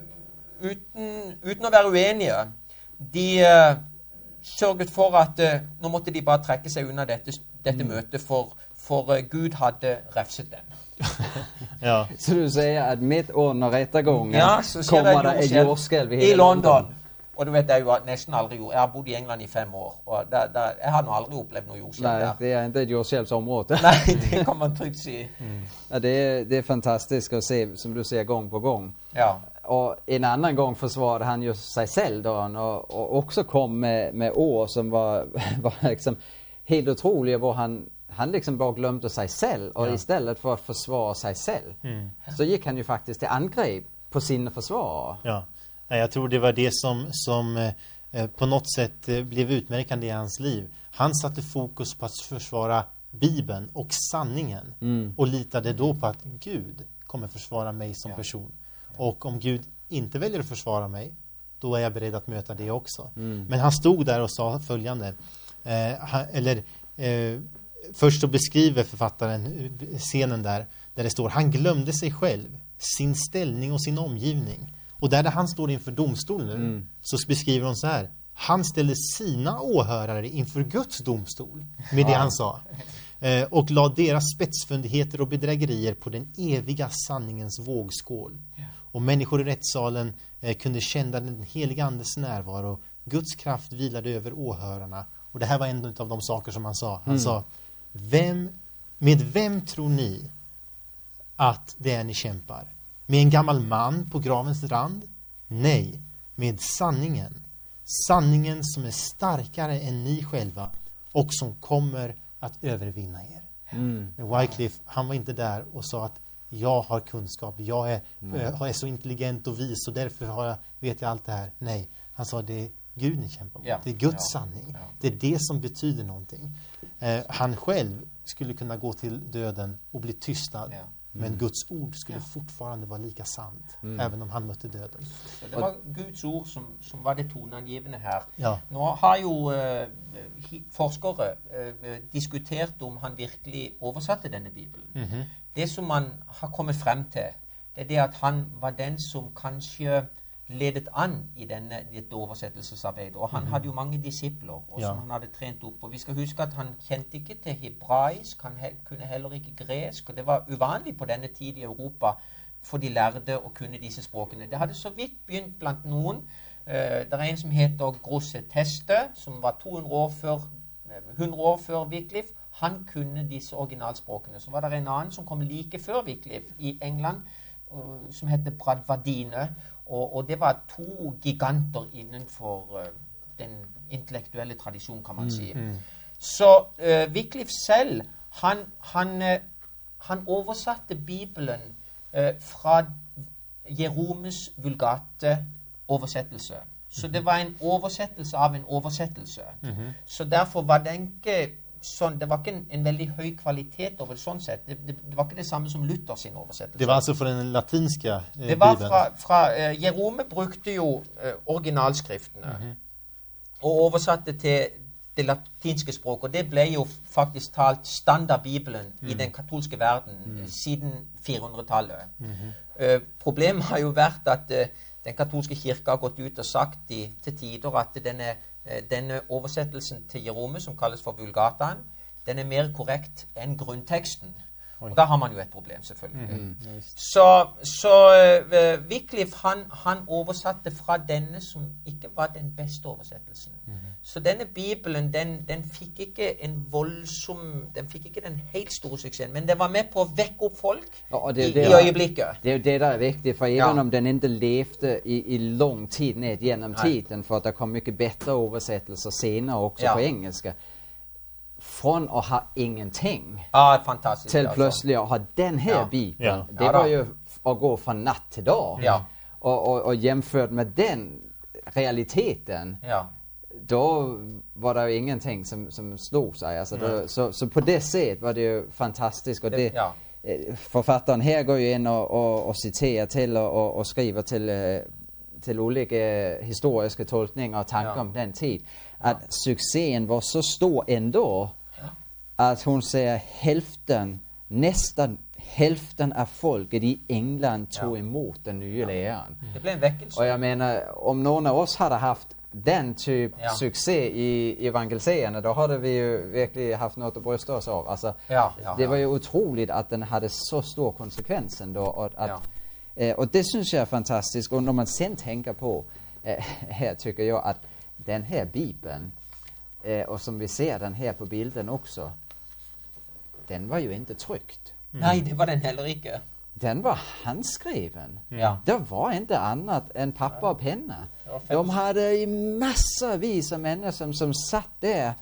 uten, uten å være uenige, de uh, sørget for at uh, nå måtte de bare trekke seg unna dette, dette mm. møtet, for, for uh, Gud hadde refset dem. Ja. Så du sier at midt under rettergången ja, kommer det et jordskjelv i, i London. London. Og du vet, jeg har nesten aldri gjort. Jeg har bodd i England i fem år, og der, der, jeg har nå aldri opplevd noe jordskjelv der. Nei, det er ikke et jordskjelvsområde. Nei, det kan man trygt si. Mm. Ja, det, er, det er fantastisk å se, som du ser, gang på gang. Ja. Og en annen gang forsvaret han jo seg selv da, og, og også kom med, med ord som var, var liksom helt utrolige, hvor han, han liksom bare glemte seg selv, og ja. I stedet for å forsvare seg selv, mm. så gikk han jo faktisk til angrep på sine forsvarere. Ja. Jag tror det var det som, som eh, på något sätt eh, blev utmärkande i hans liv. Han satte fokus på att försvara Bibeln och sanningen. Mm. Och litade då på att Gud kommer försvara mig som ja. person. Och om Gud inte väljer att försvara mig, då är jag beredd att möta det också. Mm. Men han stod där och sa följande. Eh, han, eller eh, först så beskriver författaren scenen där. Där det står, han glömde sig själv, sin ställning och sin omgivning. Och där, där han står inför domstolen nu, mm. så beskriver hon så här. Han ställde sina åhörare inför Guds domstol med det han sa. Eh, och la deras spetsfundigheter och bedrägerier på den eviga sanningens vågskål. Och människor i rättssalen eh, kunde känna den heliga andes närvaro. Guds kraft vilade över åhörarna. Och det här var en av de saker som han sa. Han mm. sa, vem, med vem tror ni att det är ni kämpar? Med en gammal man på gravens rand? Nej, med sanningen. Sanningen som är starkare än ni själva och som kommer att övervinna er. Mm. Men Wycliffe, han var inte där och sa att jag har kunskap, jag är, mm. jag är så intelligent och vis och därför har jag, vet jag allt det här. Nej, han sa det är Gud ni kämpar mot. Ja. Det är Guds ja. sanning. Ja. Det är det som betyder någonting. Eh, han själv skulle kunna gå till döden och bli tystad. Ja. Men mm. Guds ord skulle ja. fortfarande vara lika sant, mm. även om han mötte döden. Så det var Guds ord som, som var det toneangivende her. Ja. Nå har jo uh, forskere uh, diskutert om han virkelig oversatte denne Bibelen. Mm-hmm. Det som man har kommet frem til, det er det at han var den som kanskje ledet an i denne, dette oversettelsesarbeidet. Og han mm-hmm. hadde jo mange disipler, og ja. som han hadde trent opp. Og vi skal huske at han kjente ikke til hebraisk, han he kunne heller ikke gresk, og det var uvanlig på denne tid i Europa for de lærde å kunne disse språkene. Det hadde så vidt begynt blant noen. Uh, det er en som heter Grosset Teste, som var to hundre år før, hundre år før Wycliffe. Han kunne disse originalspråkene. Så var det en annen som kom like før Wycliffe i England, uh, som heter Bradvardine. Og, og det var to giganter innenfor uh, den intellektuelle tradisjonen, kan man si. Mm, mm. Så uh, Wycliffe selv, han, han, uh, han oversatte Bibelen uh, fra Jeromes Vulgate-oversettelse. Så det var en oversettelse av en oversettelse. Mm-hmm. Så derfor var det ikke sånn, det var ikke en, en veldig høy kvalitet over sånn sett. Det, det, det var ikke det samme som Luther sin oversettelse. Det var altså for den latinske eh, det var fra, fra uh, Jerome brukte jo uh, originalskriftene mm-hmm. og oversatte til det latinske språk, og det ble jo faktisk talt standardbibelen mm. i den katolske verden mm. siden firehundretallet. Mm-hmm. Uh, problemet har jo vært at uh, den katolske kirke har gått ut og sagt i, til tider at denne denne oversettelsen til Jerome, som kalles for Vulgataen, den er mer korrekt enn grunnteksten. Oi. Og da har man jo et problem, selvfølgelig. Mm-hmm. Så, så uh, Wycliffe, han, han oversatte fra denne som ikke var den beste oversettelsen. Mm-hmm. Så denne Bibelen, den, den fikk ikke en voldsom, den fikk ikke den helt store suksessen, men den var med på å vekke opp folk Ja, och det, i, det, i øyeblikket. Det är ju det där är viktigt, för även Ja. om den inte levde i, i lång tid ned genom Nej. tiden, för att det kom mycket bättre översättelser senare också Ja. på engelska. Från att ha ingenting Ja, fantastisk. till altså. plötsligt att ha den här Ja. Bibeln. Ja. Det Ja, var då. ju att gå från natt till dag. Ja. Och, och, och jämfört med den realiteten, Ja. då var det ju ingenting som, som slog sig. Alltså då, så, så på det sättet var det ju fantastiskt. Och Det- det, ja. eh, författaren här går ju in och, och, och citerar till och, och, och skriver till, eh, till olika historiska tolkningar och tankar Ja. om den tid. Att succén var så stor ändå att hon säger hälften, nästan hälften av folket i England tog Ja. emot den nya läran. Det blev en väckelse. Och jag menar, om någon av oss hade haft den typ Ja. succé i evangeliserande, då hade vi ju verkligen haft något att brösta oss av. Alltså, Ja, ja, det ja. var ju otroligt att den hade så stor konsekvens ändå. Och, att, Ja. eh, och det syns jag är fantastiskt. Och när man sen tänker på, eh, här tycker jag att den här Bibeln, eh, och som vi ser den här på bilden också, den var ju inte tryckt. Nej, det var den heller ikke. Den var handskriven. Ja. Det var inte annat än papper och penna. var fem- De hade i massavis av människor som, som satt där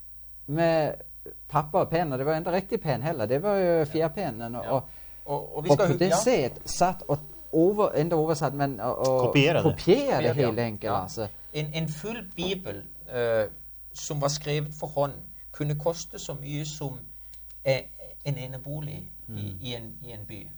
med papper och penna. Det var inte riktig penn heller. Det var ju fjärrpennen. Och, Ja. och, Og, og vi och skal på hu- det ja. sättet satt och över, inte översatt men och, och Kopierade. kopierade Kopierade, helt ja. enkelt. Ja. Alltså. En, en full bibel eh, som var skrevet for hånd, kunne koste så mye som eh, en enebolig i, i, en, i en by.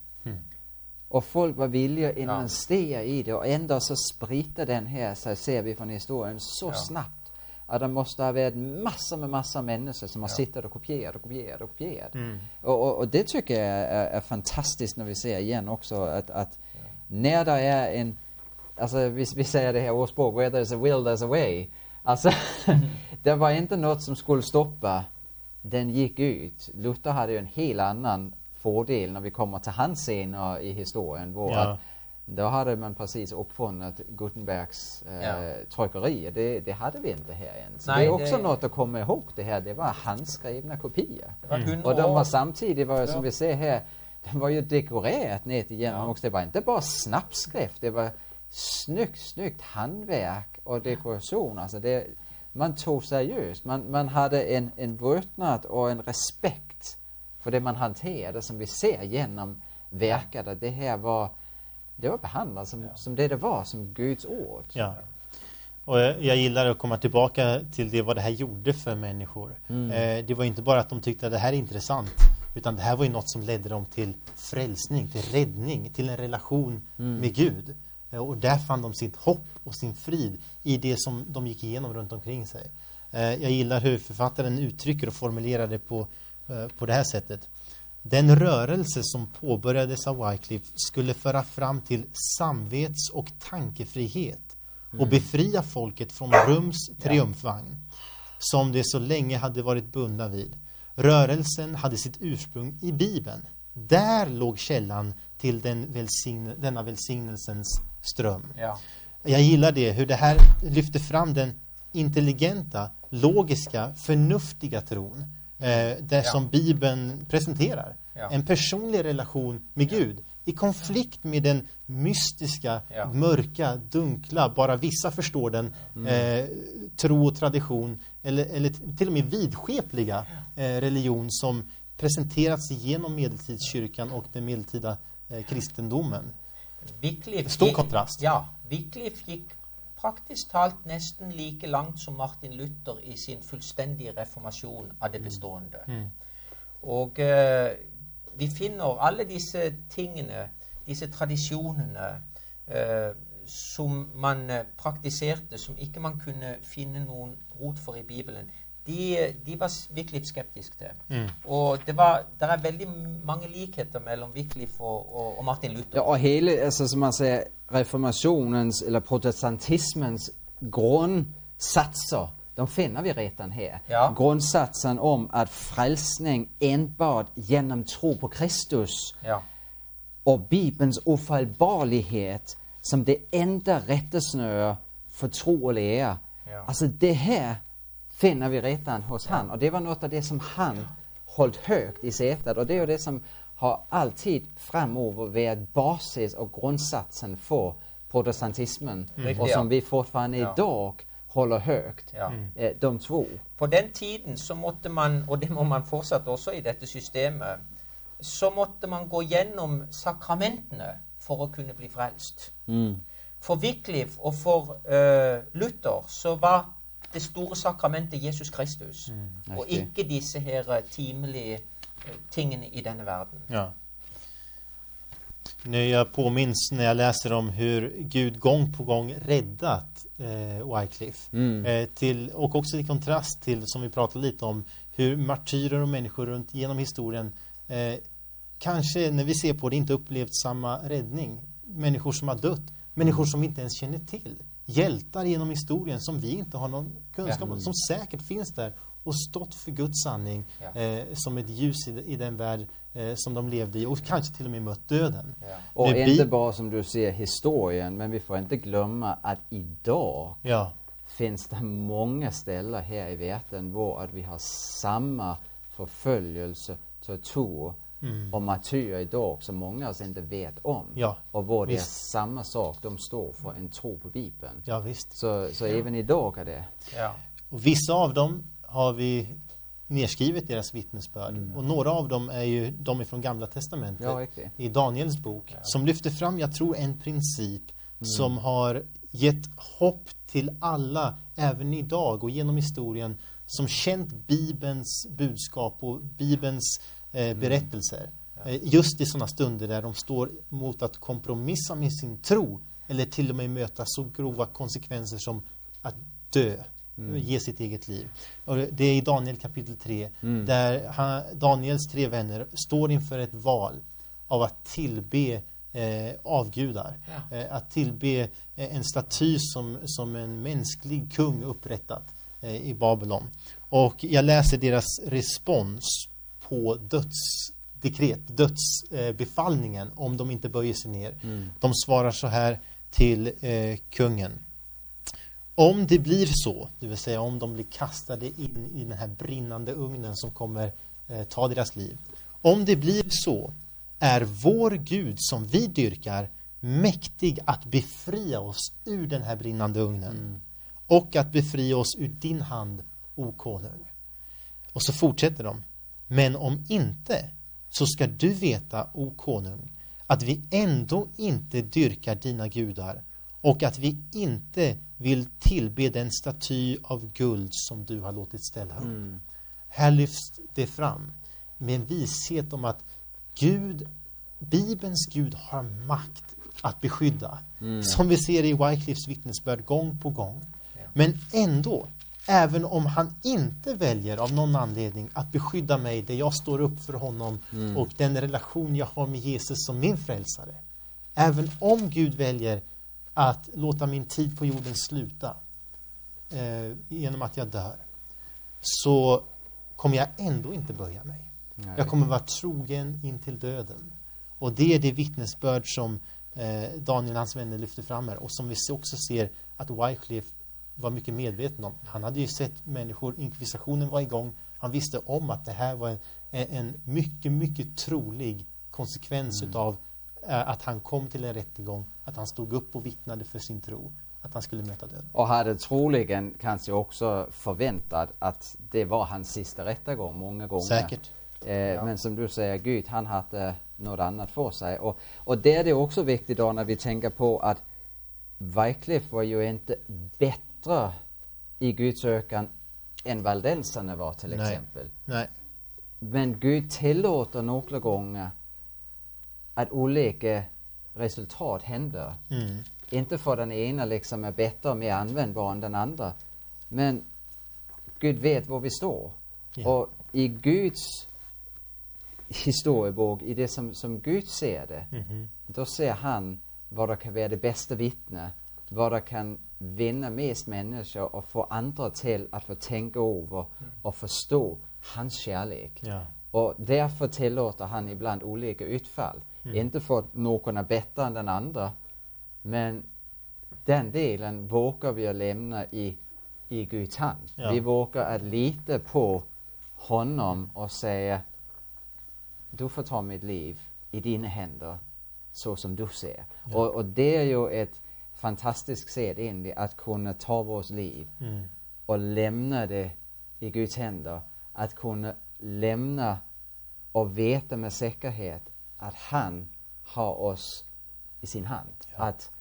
Och folk var villiga att investera i det, och ändå så spritter den här, så ser vi från historien, så Ja. snabbt att det måste ha varit massor med massor av människor som har Ja. suttit och kopierat och kopierat och kopierat. Mm. Och, och, och det tycker jag är, är fantastiskt när vi ser igen också att, att när det är en, alltså vi, vi säger det här ordspråk, where there's a will there's a way. Alltså det var inte något som skulle stoppa, den gick ut. Luther hade ju en helt annan fördel när vi kommer till hans scener i historien, hvor Ja. att då hade man precis uppfunnit Gutenbergs eh, Ja. tryckeri. Det, det hade vi inte här än. Så Nej, det är också det- något att komma ihåg det här. Det var handskrivna kopior. Det var hundre Och de var år. samtidigt, var, som Ja. vi ser här, de var ju dekorerat ner igenom Ja. också. Det var inte bara snappskrift, det var snyggt, snyggt handverk och dekoration. Alltså det, man tog seriöst. Man, man hade en, en vördnad och en respekt för det man hanterade, som vi ser genom verket. Att det här var, det var behandlat som, som det det var, som Guds ord. Ja. Och jag, jag gillar att komma tillbaka till det, vad det här gjorde för människor. Eh, det var inte bara att de tyckte att det här är intressant, utan det här var ju något som ledde dem till frälsning, till räddning, till en relation med Gud. Eh, och där fann de sitt hopp och sin frid i det som de gick igenom runt omkring sig. Eh, jag gillar hur författaren uttrycker och formulerar det på, eh, på det här sättet. Den rörelse som påbörjades av Wycliffe skulle föra fram till samvets- och tankefrihet och befria folket från Rums triumfvagn, som det så länge hade varit bundna vid. Rörelsen hade sitt ursprung i Bibeln. Där låg källan till den välsign- denna välsignelsens ström. Ja. Jag gillar det, hur det här lyfter fram den intelligenta, logiska, förnuftiga tron. Eh, det Ja. som Bibeln presenterar. Ja. En personlig relation med Gud. I konflikt med den mystiska, Ja. mörka, dunkla, bara vissa förstår den, eh, tro och tradition. Eller, eller t- till och med vidskepliga eh, religion som presenterats genom medeltidskyrkan och den medeltida eh, kristendomen. Wycliffe Stor gikk- kontrast. Ja, Wycliffe gikk praktisk talt nesten like langt som Martin Luther i sin fullstendige reformasjon av det bestående. Og eh, vi finner alle disse tingene, disse tradisjonene, eh, som man eh, praktiserte, som ikke man kunne finne noen rot for i Bibelen. De, de var s- Wycliffe skeptisk til. Og det, var, det er veldig mange likheter mellom Wycliffe og, og, og Martin Luther. Ja, och hela, alltså som man säger, reformationens eller protestantismens grundsatser, de finner vi redan här. Ja. Grundsatsen om att frälsning enbart genom tro på Kristus Ja. och Bibelns ofallbarlighet som det enda rättesnöre för tro och lära. Ja. Alltså det här finner vi redan hos han. Och det var något av det som han hållit högt i sätet. Och det är ju det som har alltid framöver varit basis och grundsatsen för protestantismen. Mm. Och som vi fortfarande Ja. idag håller högt. Ja. Eh, de två. På den tiden så måtte man, och det må man fortsätta också i detta systemet, så måtte man gå igenom sakramentene för att kunna bli frälst. Mm. För Wycliffe och för uh, Luther så var det stora sakramentet Jesus Kristus. Mm. Och inte dessa här timeliga uh, tingen i denna världen. Ja. Nu jag påminns när jag läser om hur Gud gång på gång räddat eh, Wycliffe. Mm. Eh, till, och också i kontrast till, som vi pratade lite om, hur martyrer och människor runt genom historien eh, kanske när vi ser på det inte upplevt samma räddning. Människor som har dött, människor som vi inte ens känner till. Hjältar genom historien som vi inte har någon kunskap om, Mm. som säkert finns där och stått för Guds sanning Ja. eh, som ett ljus i, i den värld eh, som de levde i och kanske till och med mött döden. Ja. Och Nu inte bi- bara som du ser historien, men vi får inte glömma att idag Ja, finns det många ställen här i världen hvor att vi har samma förföljelse, tortyr Mm. och martyrer idag som många av oss inte vet om. Ja, Och hvor det är visst. samma sak, de står för en tro på Bibeln. ja visst. Så, så även idag är det. Ja. Och vissa av dem har vi nedskrivit deras vittnesbörd. Mm. Och några av dem är ju de är från Gamla testamentet. Ja, riktigt. I Daniels bok. Som lyfter fram, jag tror, en princip som har gett hopp till alla, även idag och genom historien, som känt Bibelns budskap och Bibelns eh, berättelser. Eh, just i sådana stunder där de står mot att kompromissa med sin tro eller till och med möta så grova konsekvenser som att dö. Ge sitt eget liv. Och det är i Daniel kapitel tre Mm. där han, Daniels tre vänner står inför ett val av att tillbe eh, avgudar. Ja. Eh, att tillbe eh, en staty som, som en mänsklig kung upprättat eh, i Babylon. Och jag läser deras respons på dödsdekret, dödsbefallningen eh, befallningen, om de inte böjer sig ner. Mm. De svarar så här till eh, kungen. Om det blir så, det vill säga om de blir kastade in i den här brinnande ugnen som kommer eh, ta deras liv. Om det blir så är vår Gud som vi dyrkar mäktig att befria oss ur den här brinnande ugnen. Mm. Och att befria oss ur din hand, o konung. Och så fortsätter de. Men om inte, så ska du veta, o konung, att vi ändå inte dyrkar dina gudar och att vi inte vill tillbe den staty av guld som du har låtit ställa upp. Mm. Här lyfts det fram med en vishet om att Gud, Bibelns Gud har makt att beskydda. Mm. Som vi ser i Wycliffes vittnesbörd gång på gång. Ja. Men ändå, även om han inte väljer av någon anledning att beskydda mig där jag står upp för honom Mm. och den relation jag har med Jesus som min frälsare. Även om Gud väljer att låta min tid på jorden sluta eh, genom att jag dör, så kommer jag ändå inte böja mig. Nej. Jag kommer vara trogen in till döden. Och det är det vittnesbörd som eh, Daniel och hans vänner lyfter fram här. Och som vi också ser att Wycliffe var mycket medveten om. Han hade ju sett människor, inkvisitionen var igång. Han visste om att det här var en, en mycket, mycket trolig konsekvens Mm. utav eh, att han kom till en rättegång. Att han stod upp och vittnade för sin tro. Att han skulle möta döden. Och hade troligen kanske också förväntat att det var hans sista rättegång många gånger. Säkert. Eh, Men som du säger, Gud, han hade något annat för sig. Och, och det är det också viktigt då när vi tänker på att Wycliffe var ju inte bättre i Guds ökan än valdensarna var till Nej. exempel. Nej. Men Gud tillåter några gånger att olika resultat händer. Mm. Inte för den ena liksom är bättre och mer användbar än den andra. Men Gud vet var vi står. Ja. Och i Guds historiebok, i det som, som Gud ser det, Mhm. då ser han vad det kan vara det bästa vittne, vad det kan vinna mest människor och få andra till att få tänka över och förstå hans kärlek. Ja. Och därför tillåter han ibland olika utfall. Mm. Inte för att någon är bättre än den andra, men den delen vågar vi att lämna i i Guds hand. Ja. Vi vågar att lita på honom och säga, du får ta mitt liv i dina händer så som du ser. Ja. Och, och det är ju ett fantastiskt sätt in att kunna ta vårt liv Mm. och lämna det i Guds händer. Att kunna lämna och veta med säkerhet att han har oss i sin hand. Ja. Att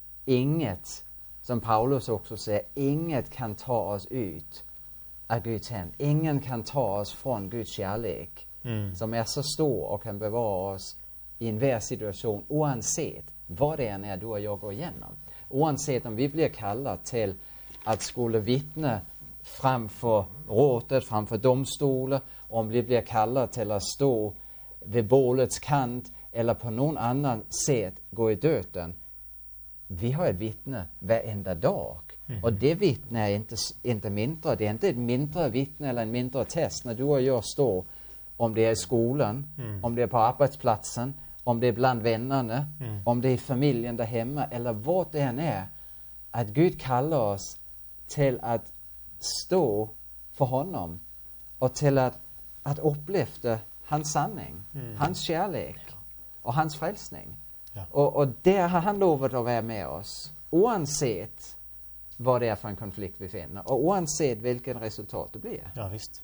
inget, som Paulus också säger, inget kan ta oss ut av Guds hand. Ingen kan ta oss från Guds kärlek Mm. som är så stor och kan bevara oss i enhver situation, oavsett vad det än är du och jag går igenom. Oavsett om vi blir kallade till att skulle vittna framför rådet, framför domstolar, om vi blir kallade till att stå vid bålets kant eller på någon annan sätt gå i döden. Vi har ett vittne varenda dag. Mm. Och det vittne är inte, inte mindre. Det är inte ett mindre vittne eller en mindre test när du och jag står, om det är i skolan, mm. om det är på arbetsplatsen, om det är bland vännerna, mm. om det är i familjen där hemma eller vad det än är. Att Gud kallar oss till att stå för honom och till att, att uppleva hans sanning, mm. hans kärlek och hans frälsning. Ja. Och, och där har han lovat att vara med oss oavsett vad det är för en konflikt vi finner och oavsett vilken resultat det blir. Ja, visst.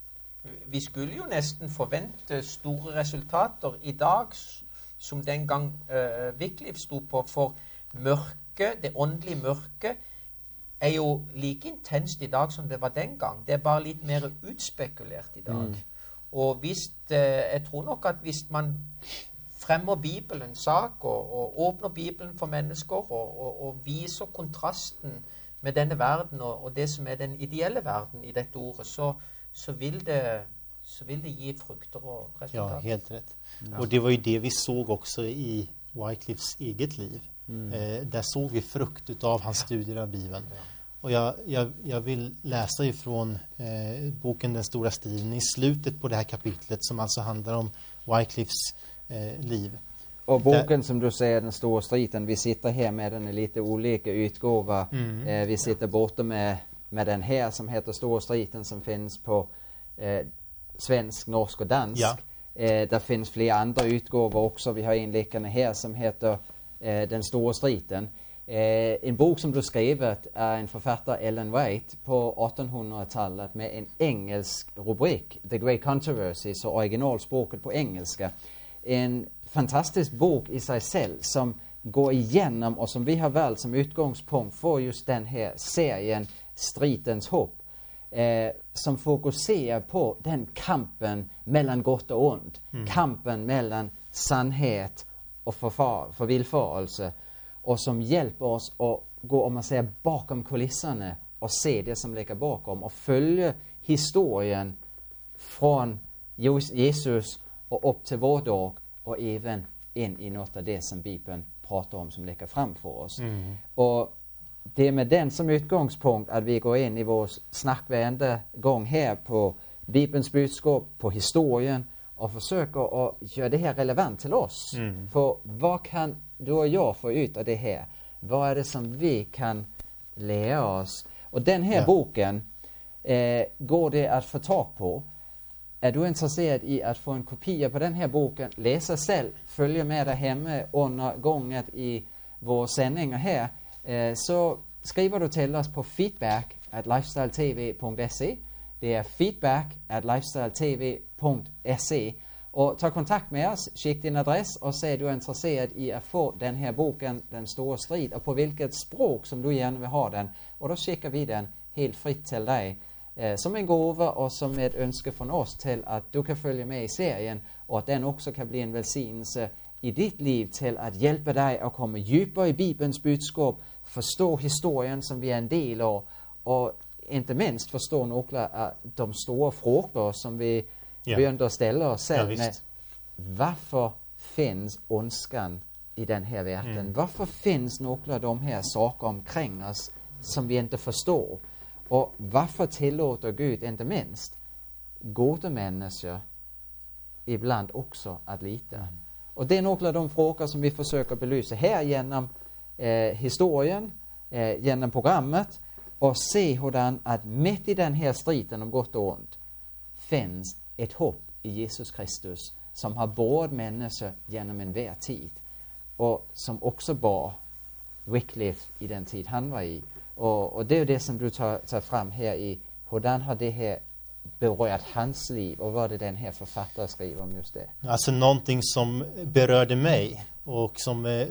Vi skulle ju nästan förvänta stora resultater idag som den gång uh, Wycliffe stod på, för mörker, det åndliga mörker är ju lika intenst idag som det var den gång. Det är bara lite mer utspekulerat idag. Mm. Och visst, uh, jag tror nog att visst man främmer Bibelns sak och, och öppnar Bibeln för människor och, och, och visar kontrasten med denna världen och, och det som är den ideella världen i detta ordet, så så vill det så vill det ge frukter och resultat. Ja, helt rätt. Mm. Och det var ju det vi såg också i Wycliffes eget liv. Mm. Eh, där såg vi frukt utav hans studier av Bibeln. Ja. Och jag, jag, jag vill läsa ifrån eh, boken Den stora striden i slutet på det här kapitlet som alltså handlar om Wycliffes eh, liv. Och boken där, som du säger, Den stora striden, vi sitter här med den i lite olika utgåva. Mm. Eh, vi sitter borta med med den här som heter Stora striden som finns på eh, svensk, norsk och dansk. Ja. Eh, där finns flera andra utgåvor också. Vi har en liggande här som heter eh, Den stora striden. Eh, en bok som du skrivit är en författare, Ellen White, på artonhundratalet med en engelsk rubrik, The Great Controversy, så originalspråket på engelska. En fantastisk bok i sig själv som går igenom och som vi har valt som utgångspunkt för just den här serien Stridens hopp, eh, som fokuserar på den kampen mellan gott och ont. Mm. Kampen mellan sannhet och förfar- förvillfarelse. Och som hjälper oss att gå, om man säger, bakom kulisserna och se det som ligger bakom. Och följa historien från Jesus och upp till vår dag och även in i något av det som Bibeln pratar om som ligger framför oss. Mm. Och det är med den som utgångspunkt att vi går in i vår snack varenda gång här på Bibelns budskap, på historien och försöker att göra det här relevant till oss. Mm. För vad kan du och jag få ut av det här? Vad är det som vi kan lära oss? Och den här ja. boken eh, går det att få tag på. Är du intresserad i att få en kopia på den här boken, läsa själv, följa med där hemma under gången i vår sändningar här, eh, så skriver du till oss på feedback at lifestyletv punkt se. Det är feedback at lifestyletv punkt se. Och ta kontakt med oss, skicka din adress och säg du är intresserad i att få den här boken, Den stora strid, och på vilket språk som du gärna vill ha den. Och då skickar vi den helt fritt till dig. Eh, som en gåva och som ett önske från oss till att du kan följa med i serien och att den också kan bli en välsignelse i ditt liv till att hjälpa dig att komma djupare i Bibelns budskap, förstå historien som vi är en del av och inte minst förstå några av de stora frågor som vi ja. börjar ställa oss själv ja, med. Varför finns ondskan i den här världen? Mm. Varför finns några av de här saker omkring oss som vi inte förstår? Och varför tillåter Gud inte minst goda människor ibland också att lita? Mm. Och det är några av de frågor som vi försöker belysa här genom eh, historien, eh, genom programmet. och se hurdan att mitt i den här striden om gott och ont finns ett hopp i Jesus Kristus som har båd människor genom en vär tid och som också bar Wycliffe i den tid han var i. Och, och det är det som du tar, tar fram här i hurdan har det här berört hans liv och vad är det den här författaren skriver om just det? Alltså någonting som berörde mig och som eh,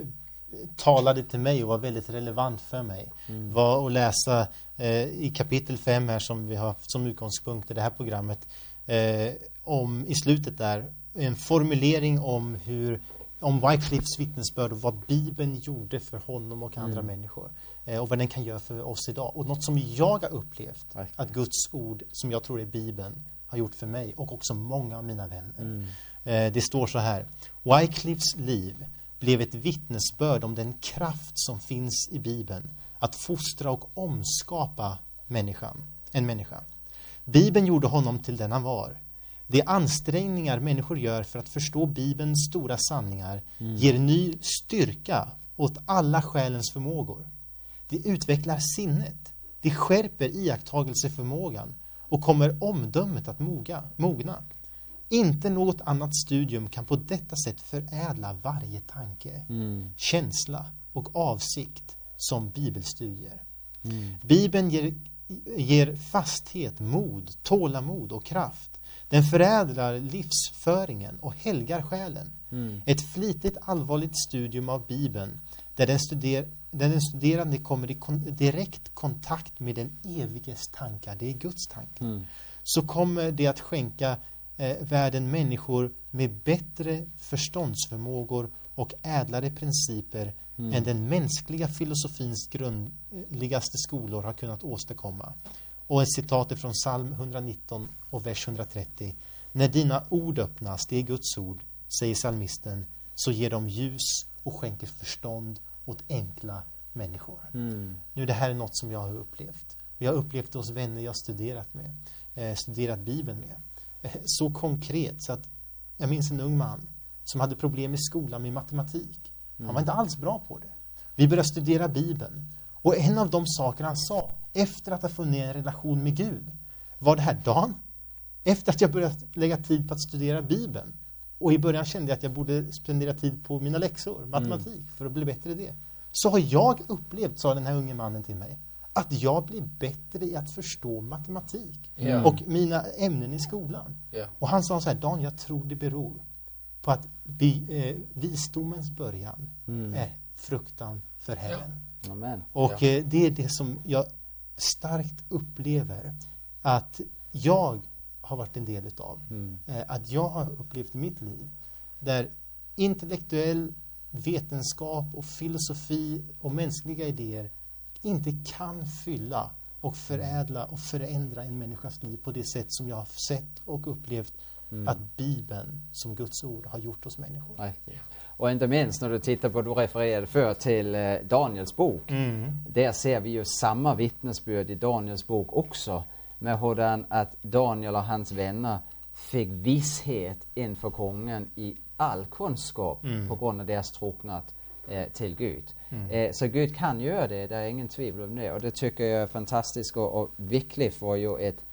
talade till mig och var väldigt relevant för mig mm. var att läsa eh, i kapitel fem här som vi har haft som utgångspunkt i det här programmet eh, om i slutet där en formulering om hur om Wycliffes vittnesbörd och vad Bibeln gjorde för honom och andra mm. människor eh, och vad den kan göra för oss idag och något som jag har upplevt Verkligen. Att Guds ord som jag tror är Bibeln har gjort för mig och också många av mina vänner. Mm. Eh, det står så här: Wycliffes liv blev ett vittnesbörd om den kraft som finns i Bibeln att fostra och omskapa människan, en människa. Bibeln gjorde honom till den han var. De ansträngningar människor gör för att förstå Bibelns stora sanningar mm. ger ny styrka åt alla själens förmågor. Det utvecklar sinnet. Det skärper iakttagelseförmågan och kommer omdömet att moga, mogna. Inte något annat studium kan på detta sätt förädla varje tanke, mm. känsla och avsikt som bibelstudier. Mm. Bibeln ger, ger fasthet, mod, tålamod och kraft. Den förädlar livsföringen och helgar själen. Mm. Ett flitigt allvarligt studium av Bibeln där den, studer, där den studerande kommer i kon, direkt kontakt med den eviges tankar, det är Guds tankar. Mm. Så kommer det att skänka eh, världen människor med bättre förståndsförmågor och ädlare principer mm. än den mänskliga filosofins grundligaste skolor har kunnat åstadkomma. Och ett citat från psalm etthundranitton och vers etthundratrettio. När dina ord öppnas, det är Guds ord, säger psalmisten, så ger de ljus och skänker förstånd åt enkla människor. Mm. Nu det här är något som jag har upplevt. Jag har upplevt det hos vänner jag har studerat med. Eh, studerat Bibeln med. Eh, så konkret så att jag minns en ung man som hade problem i skolan med matematik. Mm. Han var inte alls bra på det. Vi började studera Bibeln. Och en av de saker han sa efter att ha funnit en relation med Gud var det här: Dan, efter att jag börjat lägga tid på att studera Bibeln och i början kände jag att jag borde spendera tid på mina läxor, matematik, mm. för att bli bättre i det, så har jag upplevt, sa den här unge mannen till mig, att jag blir bättre i att förstå matematik mm. och mina ämnen i skolan. Yeah. Och han sa så här: Dan, jag tror det beror på att vi, eh, visdomens början mm. är fruktan för Herren. Yeah. Amen. Och ja. eh, det är det som jag starkt upplever att jag har varit en del utav. Mm. Eh, att jag har upplevt i mitt liv där intellektuell vetenskap och filosofi och mänskliga idéer inte kan fylla och förädla och förändra en människas liv på det sätt som jag har sett och upplevt mm. att Bibeln som Guds ord har gjort oss människor. Nej. Och inte minst när du tittar på, du refererade för till eh, Daniels bok. Mm. Där ser vi ju samma vittnesbörd i Daniels bok också. Med hurdan att Daniel och hans vänner fick visshet inför kungen i all kunskap mm. på grund av deras troknat eh, till Gud. Mm. Eh, så Gud kan göra det, det är ingen tvivel om det. Och det tycker jag är fantastiskt. Och, och Wycliffe var ju ett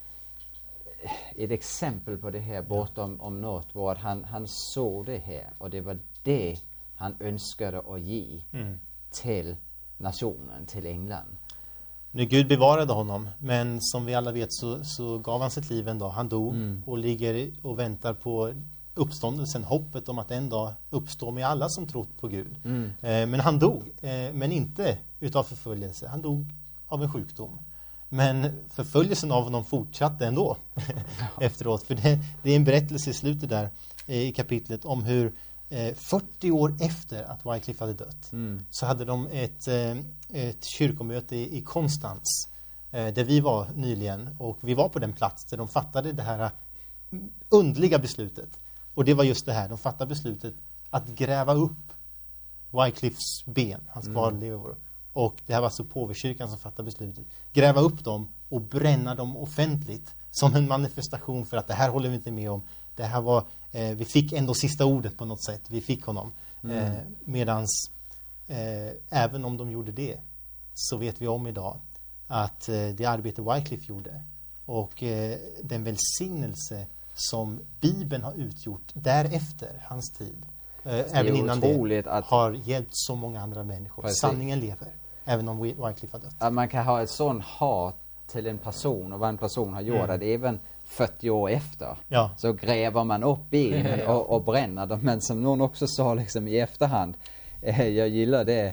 ett exempel på det här bortom ja. om något, var att han, han såg det här och det var det han önskade att ge mm. till nationen, till England. Nu Gud bevarade honom, men som vi alla vet så, så gav han sitt liv en dag. Han dog mm. och ligger och väntar på uppståndelsen, hoppet om att en dag uppstå med alla som trott på Gud. Mm. Eh, men han dog, eh, men inte utav förföljelse. Han dog av en sjukdom. Men förföljelsen av honom fortsatte ändå efteråt. För det, det är en berättelse i slutet där eh, i kapitlet om hur eh, fyrtio år efter att Wycliffe hade dött mm. så hade de ett, eh, ett kyrkomöte i, i Konstans eh, där vi var nyligen. Och vi var på den plats där de fattade det här underliga beslutet. Och det var just det här, de fattade beslutet att gräva upp Wycliffes ben, hans kvarlevor. Mm. Och det här var alltså påvekyrkan som fattade beslutet. Gräva upp dem och bränna dem offentligt som en manifestation för att det här håller vi inte med om. Det här var, eh, vi fick ändå sista ordet på något sätt. Vi fick honom. Mm. Eh, medans, eh, även om de gjorde det, så vet vi om idag att eh, det arbete Wycliffe gjorde och eh, den välsignelse som Bibeln har utgjort därefter hans tid, eh, även innan det, att har hjälpt så många andra människor. Precis. Sanningen lever, även om Wycliffe har dött. Att man kan ha ett sån hat till en person och vad en person har gjort, mm. även fyrtio år efter, ja. Så gräver man upp Bibeln och, och bränner dem. Men som någon också sa liksom i efterhand, eh, jag gillar det,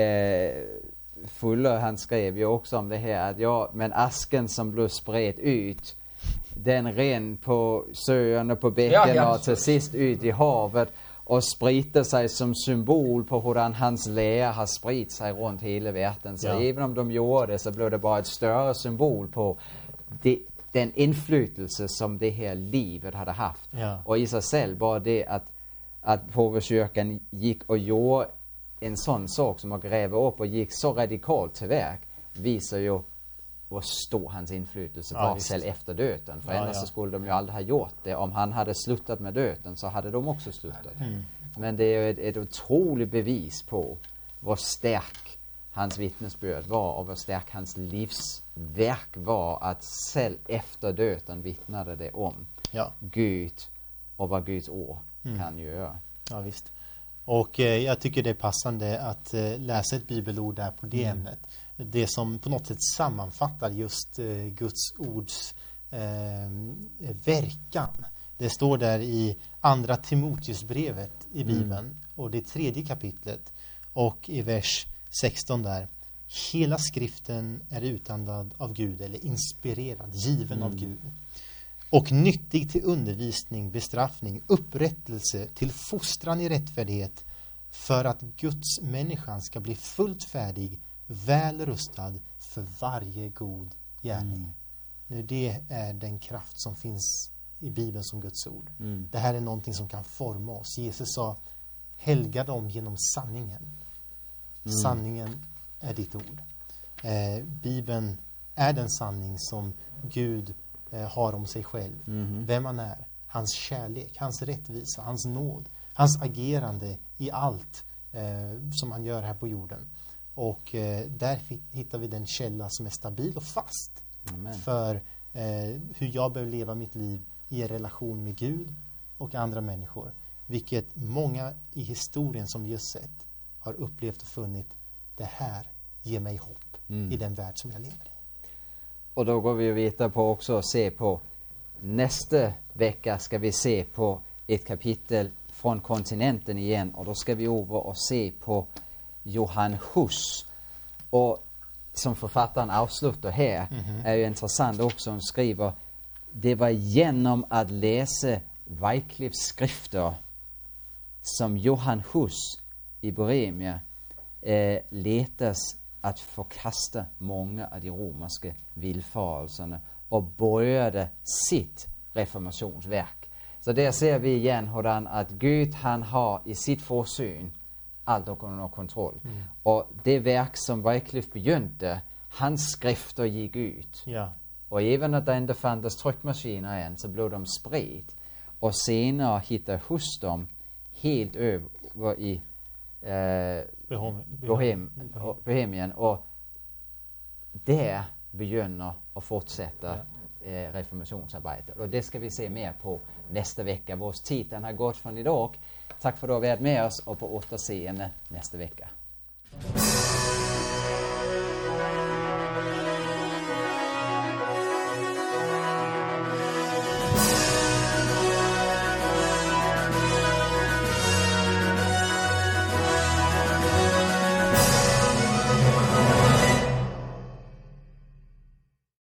eh, Fuller, han skrev ju också om det här att ja, men asken som blev spred ut, den ren på sjön och på bäcken, ja, ja. Och till sist ut i havet och sprider sig som symbol på hur hans lära har spritt sig runt hela världen. Så ja. Även om de gjorde det så blev det bara ett större symbol på det, den inflytelse som det här livet hade haft. Ja. Och i sig själv bara det att, att påvekyrkan gick och gjorde en sån sak som att gräva upp och gick så radikalt till verk visar ju hur stor hans inflytelse var, ja, själv efter döden. För ja, annars ja. Så skulle de ju aldrig ha gjort det. Om han hade slutat med döden så hade de också slutat. Mm. Men det är ju ett, ett otroligt bevis på hur stark hans vittnesbörd var och hur stark hans livsverk var, att själv efter döden vittnade det om ja. Gud och vad Guds ord mm. kan göra. Ja, visst. Och eh, jag tycker det är passande att eh, läsa ett bibelord där på det mm. ämnet. Det som på något sätt sammanfattar just eh, Guds ords eh, verkan. Det står där i andra Timoteusbrevet i Bibeln mm. och det tredje kapitlet och i vers sexton där. Hela skriften är utandad av Gud eller inspirerad, given mm. av Gud. Och nyttig till undervisning, bestraffning, upprättelse, till fostran i rättfärdighet, för att Guds människan ska bli fullt färdig, väl rustad för varje god gärning. Mm. Nu det är den kraft som finns i Bibeln som Guds ord. Mm. Det här är någonting som kan forma oss. Jesus sa, helga dem genom sanningen. Mm. Sanningen är ditt ord. Eh, Bibeln är den sanning som Gud eh, har om sig själv. Mm. Vem han är, hans kärlek, hans rättvisa, hans nåd, hans agerande i allt eh, som han gör här på jorden. Och eh, där hittar vi den källa som är stabil och fast. Amen. För eh, hur jag behöver leva mitt liv i en relation med Gud och andra människor. Vilket många i historien som vi har sett har upplevt och funnit, det här ger mig hopp mm. i den värld som jag lever i. Och då går vi vidare på också att se på nästa vecka ska vi se på ett kapitel från kontinenten igen, och då ska vi över och se på Johan Hus. Och som författaren avslutar här mm-hmm. är ju intressant också, hon skriver, det var genom att läsa Wycliffes skrifter som Johan Hus i Bohemia eh, letas att förkasta många av de romerska villfarelserna och började sitt reformationsverk. Så där ser vi igen hur att Gud han har i sitt försyn allt under kontroll. Mm. Och det verk som Wycliffe begynte, hans skrifter gick ut. Ja. Och även när det inte fanns tryckmaskiner än så blev de sprit. Och senare hittade Hus dem helt över i eh, Bohem, Bohem, Bohem. Bohemien. Och där begynner att fortsätta ja. eh, reformationsarbetet. Och det ska vi se mer på nästa vecka. Vår tid den har gått från idag. Tack för att du har varit med oss och på återseende nästa vecka.